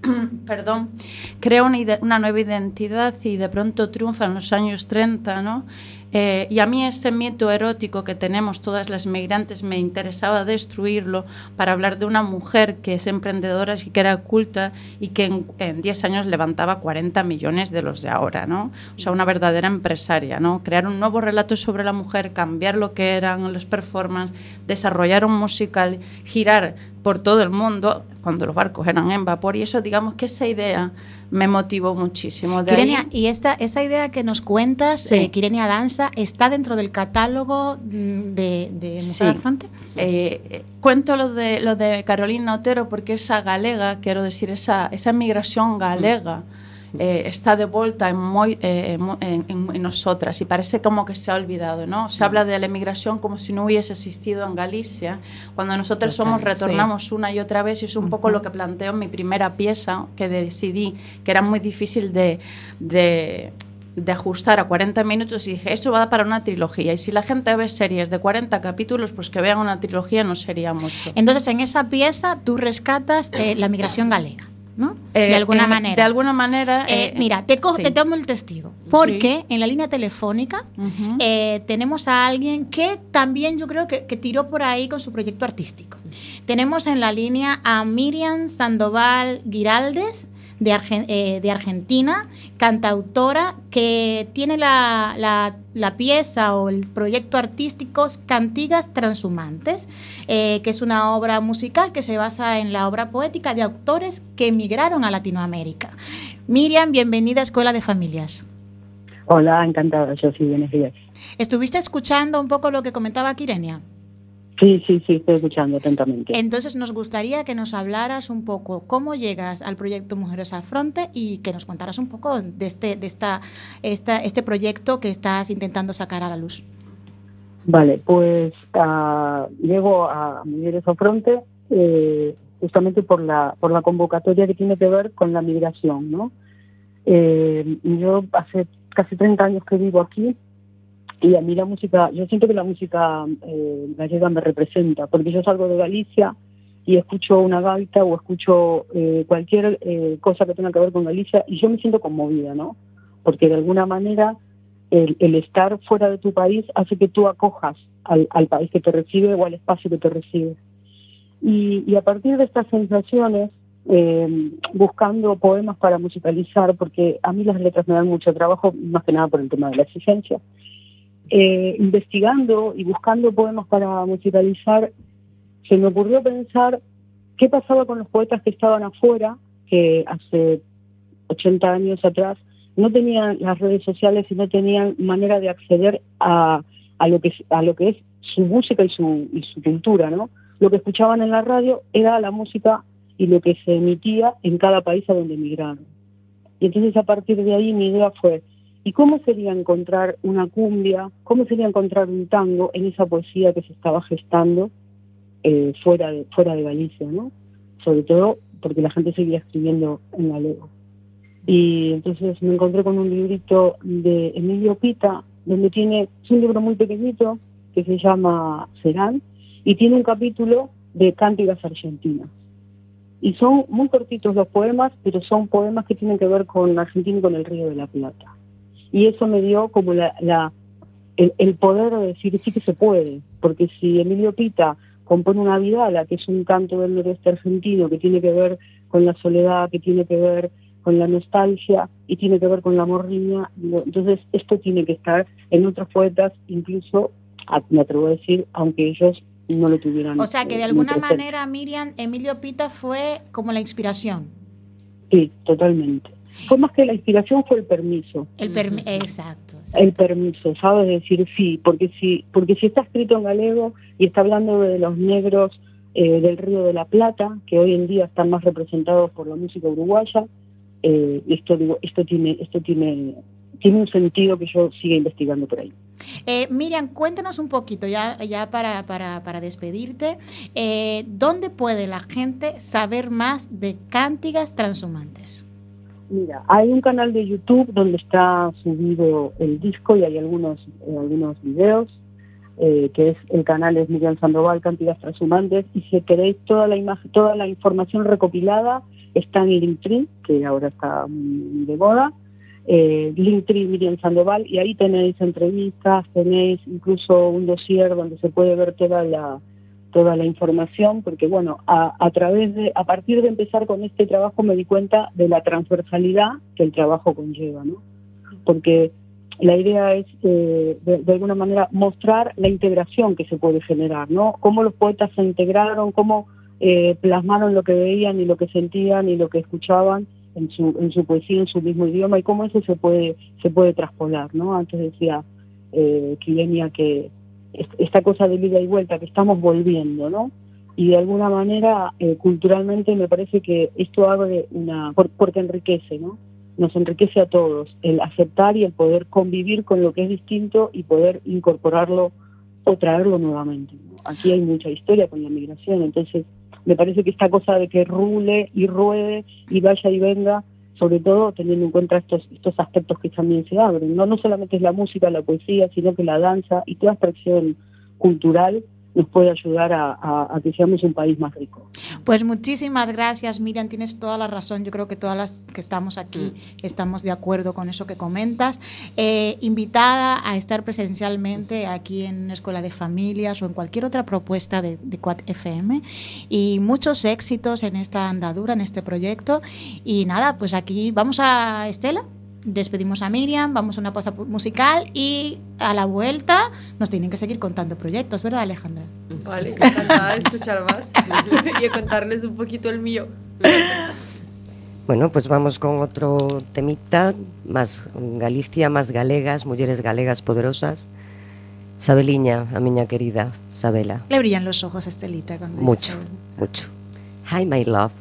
perdón, crea una, una nueva identidad y de pronto triunfa en los años treinta, ¿no? Eh, y a mí ese mito erótico que tenemos todas las migrantes me interesaba destruirlo para hablar de una mujer que es emprendedora y que era culta y que en, en diez años levantaba cuarenta millones de los de ahora, ¿no? O sea, una verdadera empresaria, ¿no? Crear un nuevo relato sobre la mujer, cambiar lo que eran los performances, desarrollar un musical, girar por todo el mundo cuando los barcos eran en vapor, y eso, digamos que esa idea me motivó muchísimo. De Kirenia, ahí, y esta, esa idea que nos cuentas, sí. eh, Kirenia Danza, ¿está dentro del catálogo de, de Mujer sí. al Fronte? Eh, cuento lo de, lo de Carolina Otero porque esa galega, quiero decir, esa, esa migración galega eh, está de vuelta en, muy, eh, en, en, en nosotras y parece como que se ha olvidado, ¿no? Se habla de la emigración como si no hubiese existido en Galicia, cuando nosotros Total, somos, retornamos sí. una y otra vez, y es un uh-huh. poco lo que planteo en mi primera pieza, que decidí que era muy difícil de... de de ajustar a cuarenta minutos, y dije, eso va para una trilogía, y si la gente ve series de cuarenta capítulos, pues que vean una trilogía no sería mucho. Entonces, en esa pieza tú rescatas eh, la migración galega, ¿no? Eh, de alguna en, manera. De alguna manera. Eh, eh, mira, te, co- sí. te tomo el testigo, porque sí. en la línea telefónica uh-huh. eh, tenemos a alguien que también yo creo que, que tiró por ahí con su proyecto artístico. Tenemos en la línea a Miriam Sandoval Giraldes, De, Argen- eh, de Argentina, cantautora, que tiene la, la, la pieza o el proyecto artístico Cantigas Transhumantes, eh, que es una obra musical que se basa en la obra poética de autores que emigraron a Latinoamérica. Miriam, bienvenida a Escuela de Familias. Hola, encantada, yo sí, buenos días. ¿Estuviste escuchando un poco lo que comentaba Kirenia? Sí, sí, sí, estoy escuchando atentamente. Entonces nos gustaría que nos hablaras un poco cómo llegas al proyecto Mujeres al Fronte y que nos contaras un poco de este, de esta, esta, este proyecto que estás intentando sacar a la luz. Vale, pues uh, llego a Mujeres al Fronte eh, justamente por la, por la convocatoria que tiene que ver con la migración, ¿no? Eh, yo hace casi treinta años que vivo aquí. Y a mí la música, yo siento que la música eh, gallega me representa, porque yo salgo de Galicia y escucho una gaita o escucho eh, cualquier eh, cosa que tenga que ver con Galicia y yo me siento conmovida, ¿no? Porque de alguna manera el, el estar fuera de tu país hace que tú acojas al, al país que te recibe o al espacio que te recibe. Y, y a partir de estas sensaciones, eh, buscando poemas para musicalizar, porque a mí las letras me dan mucho trabajo, más que nada por el tema de la exigencia, Eh, investigando y buscando poemas para musicalizar, se me ocurrió pensar ¿qué pasaba con los poetas que estaban afuera, que hace ochenta años atrás no tenían las redes sociales y no tenían manera de acceder a, a, lo, que, a lo que es su música y su, y su cultura, ¿no? Lo que escuchaban en la radio era la música y lo que se emitía en cada país a donde emigraron. Y entonces a partir de ahí mi idea fue, ¿y cómo sería encontrar una cumbia, cómo sería encontrar un tango en esa poesía que se estaba gestando eh, fuera, de, fuera de Galicia, ¿no? Sobre todo porque la gente seguía escribiendo en galego. Y entonces me encontré con un librito de Emilio Pita, donde tiene, es un libro muy pequeñito que se llama Serán, y tiene un capítulo de cántigas argentinas. Y son muy cortitos los poemas, pero son poemas que tienen que ver con Argentina y con el Río de la Plata. Y eso me dio como la, la el, el poder de decir sí que se puede, porque si Emilio Pita compone una vidala, que es un canto del noroeste argentino, que tiene que ver con la soledad, que tiene que ver con la nostalgia y tiene que ver con la morriña, entonces esto tiene que estar en otros poetas, incluso, me atrevo a decir, aunque ellos no lo tuvieran. O sea que de alguna manera, Miriam, Emilio Pita fue como la inspiración. Sí, totalmente. Fue más que la inspiración, fue el permiso. El permi exacto, exacto. El permiso, ¿sabes? Decir sí, porque si, porque si está escrito en galego y está hablando de los negros eh, del Río de la Plata, que hoy en día están más representados por la música uruguaya, eh, esto digo, esto tiene, esto tiene, tiene un sentido que yo siga investigando por ahí. Eh, Miriam, cuéntanos un poquito, ya, ya para, para, para despedirte, eh, ¿dónde puede la gente saber más de Cántigas Transhumantes? Mira, hay un canal de YouTube donde está subido el disco y hay algunos, eh, algunos videos, eh, que es el canal es Miriam Sandoval, Cántigas Transhumantes, y si queréis toda la imagen, toda la información recopilada está en Linktree, que ahora está muy de moda, eh, Linktree Miriam Sandoval, y ahí tenéis entrevistas, tenéis incluso un dossier donde se puede ver toda la toda la información, porque bueno, a, a través de, a partir de empezar con este trabajo me di cuenta de la transversalidad que el trabajo conlleva, ¿no? Porque la idea es, eh, de, de alguna manera, mostrar la integración que se puede generar, ¿no? Cómo los poetas se integraron, cómo eh, plasmaron lo que veían y lo que sentían y lo que escuchaban en su, en su poesía, en su mismo idioma, y cómo eso se puede, se puede traspolar, ¿no? Antes decía eh, Kilenia que esta cosa de ida y vuelta, que estamos volviendo, ¿no? Y de alguna manera, eh, culturalmente, me parece que esto abre una... Por, porque enriquece, ¿no? Nos enriquece a todos, el aceptar y el poder convivir con lo que es distinto y poder incorporarlo o traerlo nuevamente, ¿no? Aquí hay mucha historia con la migración, entonces me parece que esta cosa de que rule y ruede y vaya y venga, sobre todo teniendo en cuenta estos estos aspectos que también se abren, no no solamente es la música, la poesía, sino que la danza y toda expresión cultural nos puede ayudar a, a, a que seamos un país más rico. Pues muchísimas gracias, Miriam, tienes toda la razón. Yo creo que todas las que estamos aquí mm. estamos de acuerdo con eso que comentas. Eh, invitada a estar presencialmente aquí en Escuela de Familias o en cualquier otra propuesta de, de Quad F M, y muchos éxitos en esta andadura, en este proyecto. Y nada, pues aquí vamos a Estela. Despedimos a Miriam, vamos a una pausa musical y a la vuelta nos tienen que seguir contando proyectos, ¿verdad, Alejandra? Vale, encantada de escuchar más y de contarles un poquito el mío. Bueno, pues vamos con otro temita, más Galicia, más galegas, mulleres galegas poderosas. Sabeliña, a miña querida Sabela. Le brillan los ojos a Estelita cuando mucho, dice mucho. Hi, my love.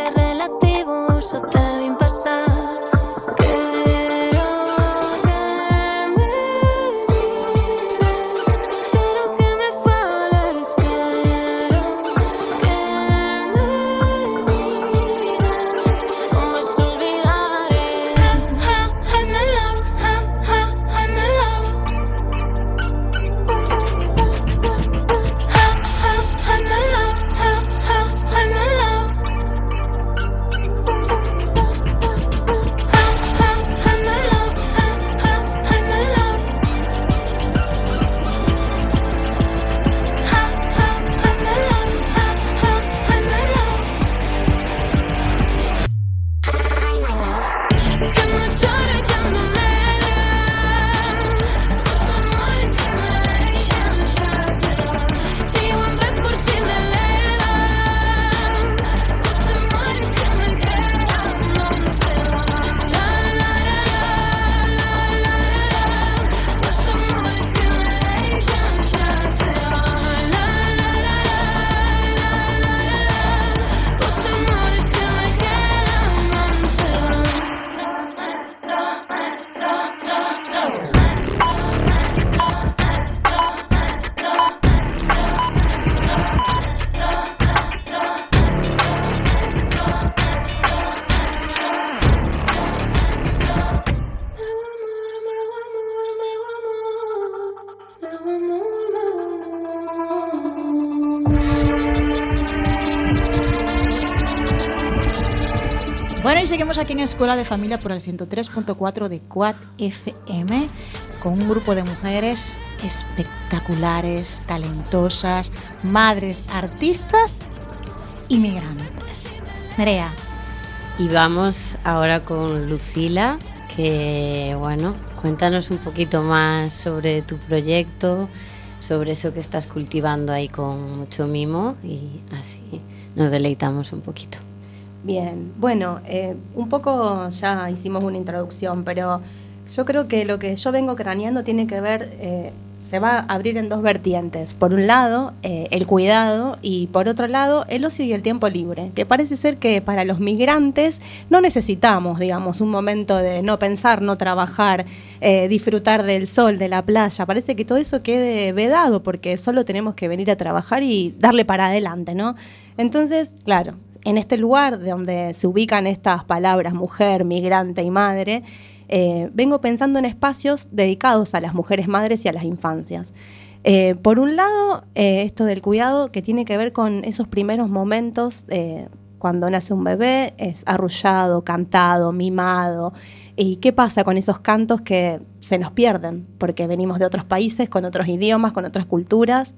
Eso te bien pasar. Quiero y seguimos aquí en Escuela de Familia por el ciento tres punto cuatro de Quad F M con un grupo de mujeres espectaculares, talentosas, madres, artistas y migrantes. Nerea. Y vamos ahora con Lucila, que bueno, cuéntanos un poquito más sobre tu proyecto, sobre eso que estás cultivando ahí con mucho mimo y así nos deleitamos un poquito. Bien, bueno, eh, un poco ya hicimos una introducción, pero yo creo que lo que yo vengo craneando tiene que ver, eh, se va a abrir en dos vertientes. Por un lado, eh, el cuidado y por otro lado, el ocio y el tiempo libre, que parece ser que para los migrantes no necesitamos, digamos, un momento de no pensar, no trabajar, eh, disfrutar del sol, de la playa. Parece que todo eso quede vedado porque solo tenemos que venir a trabajar y darle para adelante, ¿no? Entonces, claro, en este lugar donde se ubican estas palabras mujer, migrante y madre, eh, vengo pensando en espacios dedicados a las mujeres madres y a las infancias. Eh, por un lado, eh, esto del cuidado que tiene que ver con esos primeros momentos eh, cuando nace un bebé, es arrullado, cantado, mimado. ¿Y qué pasa con esos cantos que se nos pierden? Porque venimos de otros países, con otros idiomas, con otras culturas.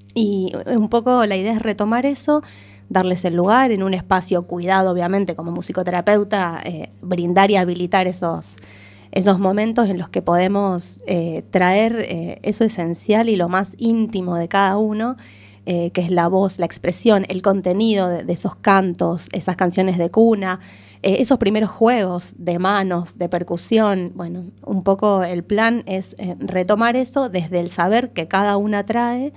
Y un poco la idea es retomar eso, darles el lugar en un espacio cuidado, obviamente, como musicoterapeuta, eh, brindar y habilitar esos, esos momentos en los que podemos eh, traer eh, eso esencial y lo más íntimo de cada uno, eh, que es la voz, la expresión, el contenido de, de esos cantos, esas canciones de cuna, eh, esos primeros juegos de manos, de percusión. Bueno, un poco el plan es eh, retomar eso desde el saber que cada una trae,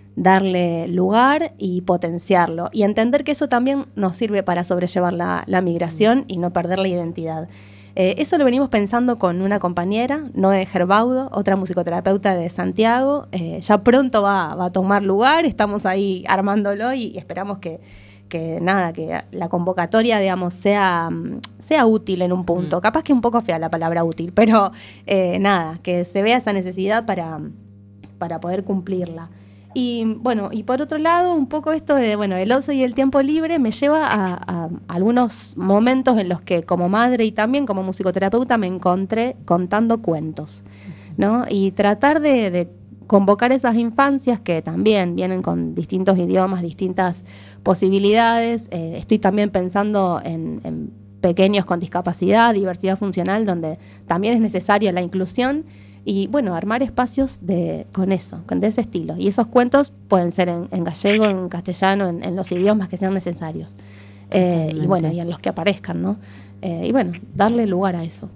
darle lugar y potenciarlo. Y entender que eso también nos sirve para sobrellevar la, la migración y no perder la identidad. Eh, eso lo venimos pensando con una compañera, Noé Gerbaudo, otra musicoterapeuta de Santiago. Eh, ya pronto va, va a tomar lugar, estamos ahí armándolo y esperamos que, que nada, que la convocatoria, digamos, sea, sea útil en un punto. Mm. Capaz que un poco fea la palabra útil, pero eh, nada, que se vea esa necesidad para, para poder cumplirla. Y bueno, y por otro lado, un poco esto de, bueno, el ocio y el tiempo libre me lleva a, a algunos momentos en los que como madre y también como musicoterapeuta me encontré contando cuentos, ¿no? Y tratar de, de convocar esas infancias que también vienen con distintos idiomas, distintas posibilidades. Eh, estoy también pensando en, en pequeños con discapacidad, diversidad funcional, donde también es necesaria la inclusión. Y bueno, armar espacios de, con eso, con de ese estilo. Y esos cuentos pueden ser en, en gallego, en castellano, en, en los idiomas que sean necesarios. Eh, y bueno, y en los que aparezcan, ¿no? Eh, y bueno, darle lugar a eso.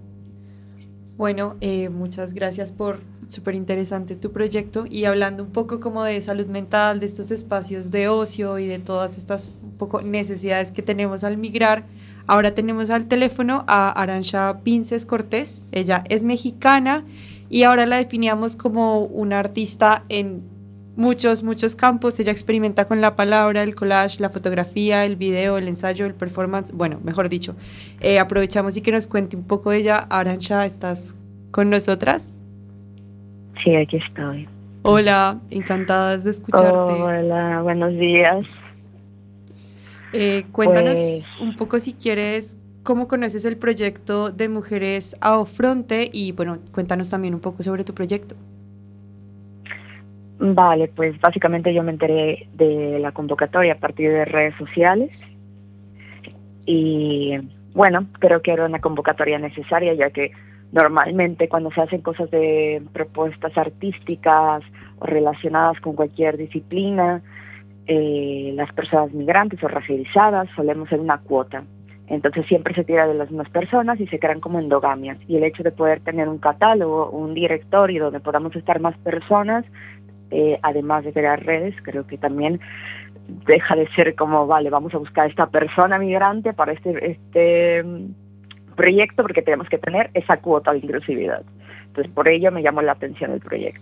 Bueno, eh, muchas gracias por súper interesante tu proyecto. Y hablando un poco como de salud mental, de estos espacios de ocio y de todas estas un poco necesidades que tenemos al migrar, ahora tenemos al teléfono a Arantxa Pinces Cortés. Ella es mexicana y ahora la definíamos como una artista en muchos, muchos campos. Ella experimenta con la palabra, el collage, la fotografía, el video, el ensayo, el performance. Bueno, mejor dicho, eh, aprovechamos y que nos cuente un poco ella. Arantxa, ¿estás con nosotras? Sí, aquí estoy. Hola, encantadas de escucharte. Hola, buenos días. Eh, cuéntanos pues... un poco, si quieres, cómo conoces el proyecto de Mujeres a Fronte y, bueno, cuéntanos también un poco sobre tu proyecto. Vale, pues básicamente yo me enteré de la convocatoria a partir de redes sociales y, bueno, creo que era una convocatoria necesaria, ya que normalmente cuando se hacen cosas de propuestas artísticas o relacionadas con cualquier disciplina, eh, las personas migrantes o racializadas solemos ser una cuota. Entonces siempre se tira de las mismas personas y se crean como endogamias. Y el hecho de poder tener un catálogo, un directorio donde podamos estar más personas, eh, además de crear redes, creo que también deja de ser como, vale, vamos a buscar a esta persona migrante para este, este proyecto porque tenemos que tener esa cuota de inclusividad. Entonces por ello me llamó la atención el proyecto.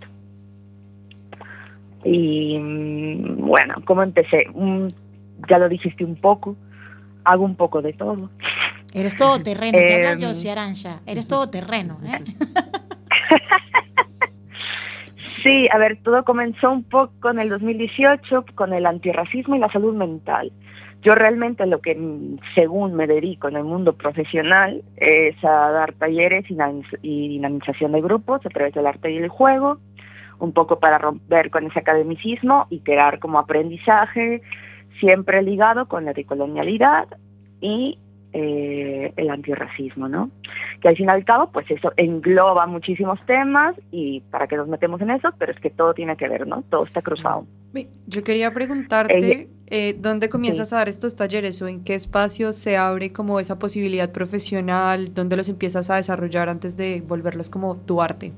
Y bueno, ¿cómo empecé? Um, ya lo dijiste un poco. Hago un poco de todo. Eres todo terreno, te habla yo, si Arantxa. Eres todo terreno, ¿eh? Sí, a ver, todo comenzó un poco en el dos mil dieciocho con el antirracismo y la salud mental. Yo realmente lo que, según me dedico en el mundo profesional, es a dar talleres y dinamización de grupos a través del arte y el juego, un poco para romper con ese academicismo y crear como aprendizaje, siempre ligado con la decolonialidad y eh, el antirracismo, ¿no? Que al fin y al cabo, pues eso engloba muchísimos temas y para que nos metemos en eso, pero es que todo tiene que ver, ¿no? Todo está cruzado. Yo quería preguntarte, eh, ¿dónde comienzas sí. a dar estos talleres o en qué espacio se abre como esa posibilidad profesional? ¿Dónde los empiezas a desarrollar antes de volverlos como tu arte?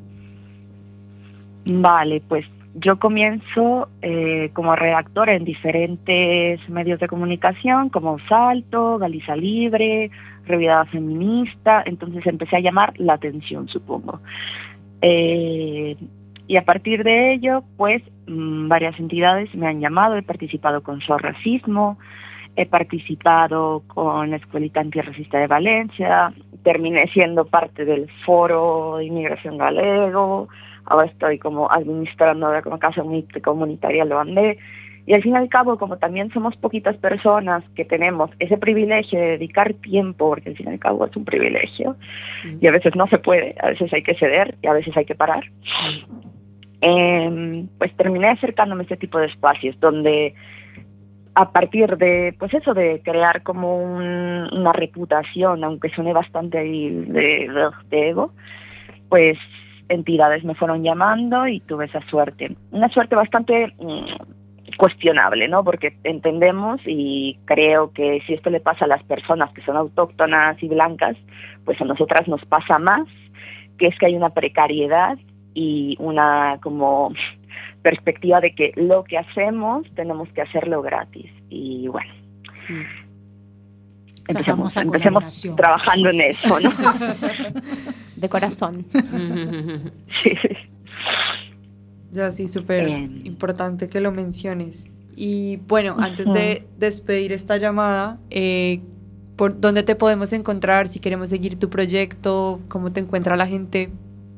Vale, pues yo comienzo eh, como redactora en diferentes medios de comunicación, como Salto, Galiza Libre, Revirada Feminista, entonces empecé a llamar la atención, supongo. Eh, y a partir de ello, pues, mmm, varias entidades me han llamado, he participado con So Racismo, he participado con la Escuelita Antirracista de Valencia, terminé siendo parte del Foro de Inmigración Galego, ahora estoy como administrando de una casa comunitaria lo andé, y al fin y al cabo, como también somos poquitas personas que tenemos ese privilegio de dedicar tiempo, porque al fin y al cabo es un privilegio, mm. y a veces no se puede, a veces hay que ceder y a veces hay que parar, mm. eh, pues terminé acercándome a este tipo de espacios donde a partir de, pues eso, de crear como un, una reputación, aunque suene bastante ahí de, de, de ego, pues entidades me fueron llamando y tuve esa suerte. Una suerte bastante mmm, cuestionable, ¿no? Porque entendemos y creo que si esto le pasa a las personas que son autóctonas y blancas, pues a nosotras nos pasa más, que es que hay una precariedad y una como perspectiva de que lo que hacemos tenemos que hacerlo gratis. Y bueno, mm. empecemos, empecemos trabajando en eso, ¿no? De corazón. Sí. Ya sí, súper eh. importante que lo menciones. Y bueno, antes uh-huh. de despedir esta llamada, eh, ¿por dónde te podemos encontrar si queremos seguir tu proyecto? ¿Cómo te encuentra la gente?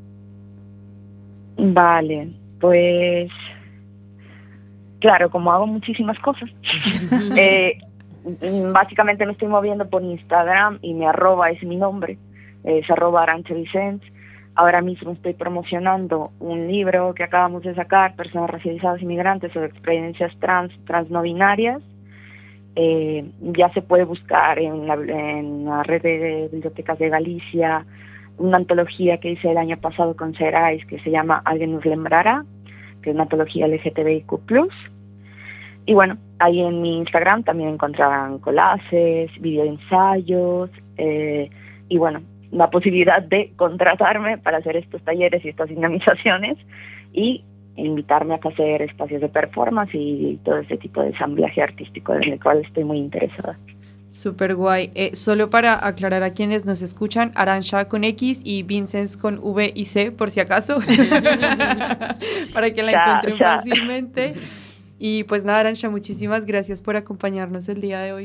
Vale, pues claro, como hago muchísimas cosas, eh, básicamente me estoy moviendo por Instagram y mi arroba es mi nombre, es arroba Arantxa Vicens. Ahora mismo estoy promocionando un libro que acabamos de sacar, Personas Racializadas y Migrantes, sobre experiencias trans, trans no binarias. Eh, ya se puede buscar en la, en la red de bibliotecas de Galicia una antología que hice el año pasado con Serais que se llama Alguien nos lembrará, que es una antología L G T B I Q plus. Y bueno, ahí en mi Instagram también encontrarán collages, videoensayos, eh, y bueno, la posibilidad de contratarme para hacer estos talleres y estas dinamizaciones y invitarme a hacer espacios de performance y todo ese tipo de ensamblaje artístico en el cual estoy muy interesada. Súper guay. Eh, solo para aclarar a quienes nos escuchan, Arantxa con X y Vicens con V y C, por si acaso, para que la ya, encuentren ya. fácilmente. Y pues nada, Arantxa, muchísimas gracias por acompañarnos el día de hoy.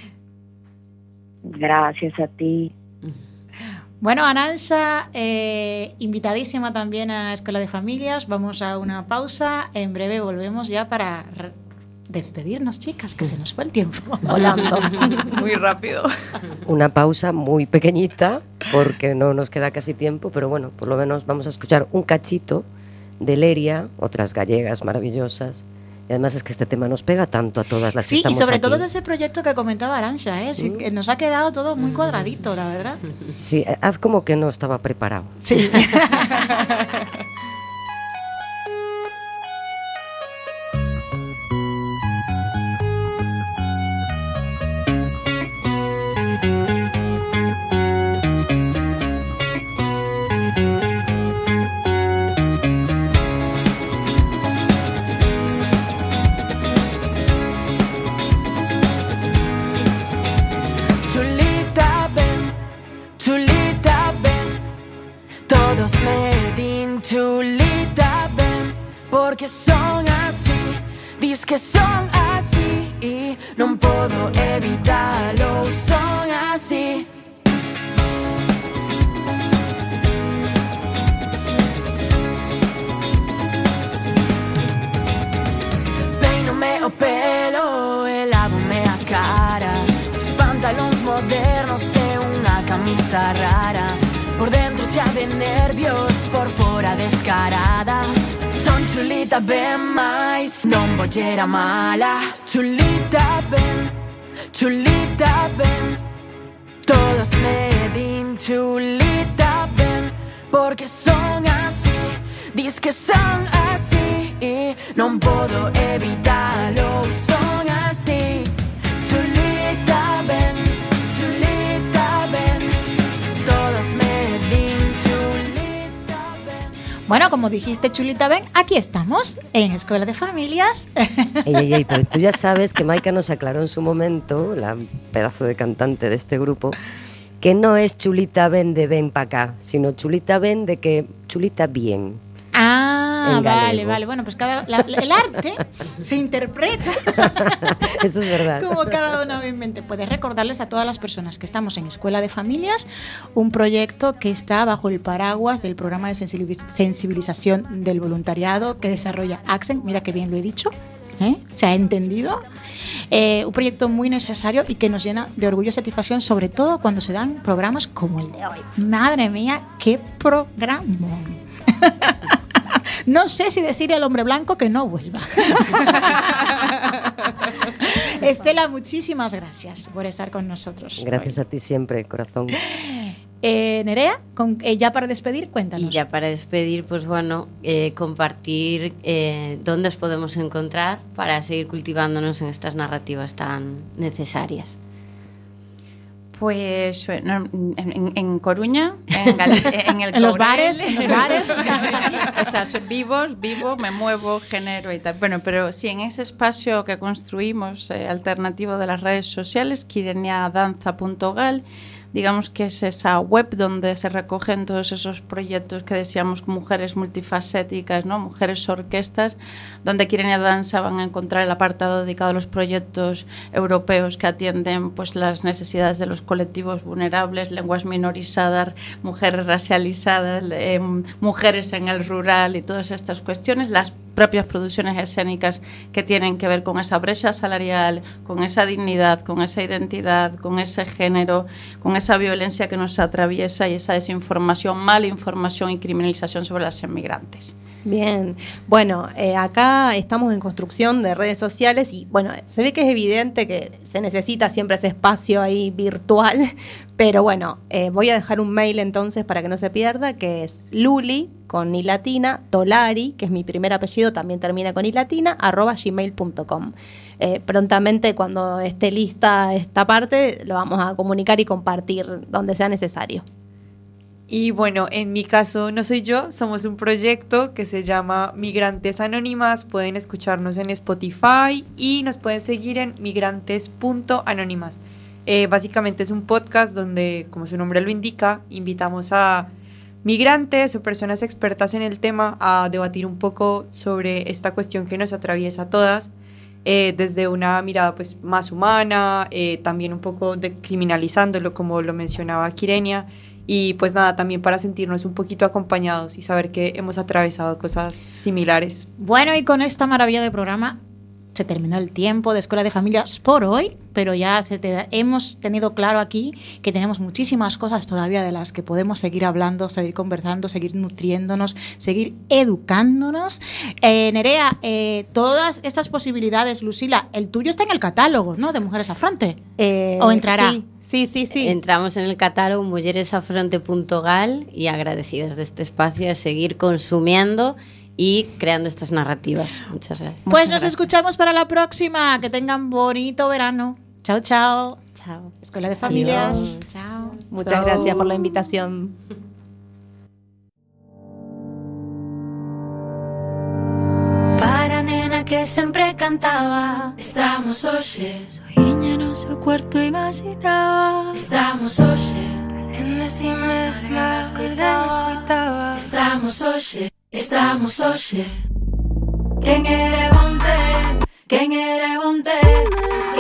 Gracias a ti. Bueno, Arantxa, eh, invitadísima también a Escuela de Familias. Vamos a una pausa. En breve volvemos ya para despedirnos, chicas, que se nos fue el tiempo volando. Muy rápido. Una pausa muy pequeñita porque no nos queda casi tiempo, pero bueno, por lo menos vamos a escuchar un cachito de Leria, otras gallegas maravillosas. Y además es que este tema nos pega tanto a todas las sí, que estamos y sobre aquí. todo de ese proyecto que comentaba Arantxa, ¿eh? Sí, mm. nos ha quedado todo muy cuadradito, la verdad. Sí, haz como que no estaba preparado. Sí. Porque son así, dis que son así y non podo evitalo, son así. cosa rara. Por dentro ya de nervios, por fora descarada. Son chulita ben mais, non voglera mala. Chulita ben, chulita ben, todas me din chulita ben, porque son así, dis que son así, y non podo evitalo, son así. Chulita ben, chulita ben, todas me din chulita ben. Bueno, como dijiste, chulita, ven, aquí estamos, en Escuela de Familias. Ey, ey, ey, pero tú ya sabes que Maika nos aclaró en su momento, la pedazo de cantante de este grupo, que no es chulita ven de ven pa' acá, sino chulita ven de que chulita bien. Ah, En vale, galego. vale. Bueno, pues cada, la- el arte se interpreta Eso es verdad. como cada uno en mente. Puedes recordarles a todas las personas que estamos en Escuela de Familias un proyecto que está bajo el paraguas del programa de sensibiliz- sensibilización del voluntariado que desarrolla Accent. Mira qué bien lo he dicho, ¿eh? Se ha entendido. Eh, un proyecto muy necesario y que nos llena de orgullo y satisfacción, sobre todo cuando se dan programas como el de hoy. Madre mía, qué programón. No sé si decirle al hombre blanco que no vuelva. Estela, muchísimas gracias por estar con nosotros. Gracias a ti siempre, corazón. Eh, Nerea, con, eh, ya para despedir, cuéntanos. Y ya para despedir, pues bueno, eh, compartir eh, dónde os podemos encontrar para seguir cultivándonos en estas narrativas tan necesarias. Pues bueno, en, en- en Coruña, en, Gal- en el En los Courel. bares, en los bares. O sea, soy vivos, vivo, me muevo, genero y tal. Bueno, pero sí, en ese espacio que construimos eh, alternativo de las redes sociales, kireniadanza punto gal, digamos que es esa web donde se recogen todos esos proyectos que decíamos, mujeres multifacéticas, ¿no? Mujeres orquestas, donde Kirenia Danza van a encontrar el apartado dedicado a los proyectos europeos que atienden pues las necesidades de los colectivos vulnerables, lenguas minorizadas, mujeres racializadas, eh, mujeres en el rural y todas estas cuestiones, las propias producciones escénicas que tienen que ver con esa brecha salarial, con esa dignidad, con esa identidad, con ese género, con esa violencia que nos atraviesa y esa desinformación, mala información y criminalización sobre las inmigrantes. Bien, bueno, eh, acá estamos en construcción de redes sociales y bueno, se ve que es evidente que se necesita siempre ese espacio ahí virtual, pero bueno, eh, voy a dejar un mail entonces para que no se pierda, que es luli, con i latina, tolari, que es mi primer apellido, también termina con i latina, arroba gmail punto com. Eh, prontamente, cuando esté lista esta parte, lo vamos a comunicar y compartir donde sea necesario. Y bueno, en mi caso no soy yo, somos un proyecto que se llama Migrantes Anónimas. Pueden escucharnos en Spotify y nos pueden seguir en migrantes punto anónimas. Eh, básicamente es un podcast donde, como su nombre lo indica, invitamos a migrantes o personas expertas en el tema a debatir un poco sobre esta cuestión que nos atraviesa a todas, eh, desde una mirada pues más humana, eh, también un poco decriminalizándolo, como lo mencionaba Kirenia. Y pues nada, también para sentirnos un poquito acompañados y saber que hemos atravesado cosas similares. Bueno, y con esta maravilla de programa se terminó el tiempo de Escuela de Familias por hoy, pero ya se te, hemos tenido claro aquí que tenemos muchísimas cosas todavía de las que podemos seguir hablando, seguir conversando, seguir nutriéndonos, seguir educándonos. Eh, Nerea, eh, todas estas posibilidades, Lucila, el tuyo está en el catálogo, ¿no?, de Mujeres a Fronte. Eh, ¿O entrará? Sí, sí, sí, sí. Entramos en el catálogo mulleresafronte punto gal y agradecidas de este espacio de seguir consumiendo y creando estas narrativas. Muchas gracias. Pues Muchas nos gracias. escuchamos para la próxima. Que tengan bonito verano. Chao, chao. Chao. Escuela de Familias. Adiós. Chao. Muchas Chao. gracias por la invitación. Para a nena que sempre cantaba, estamos hoxe, soiña no seu cuarto imaginaba. Estamos hoxe, en de si mesma, alguén escoitaba. Estamos hoxe, estamos hoxe. Quen era Bonte, quen era Bonte.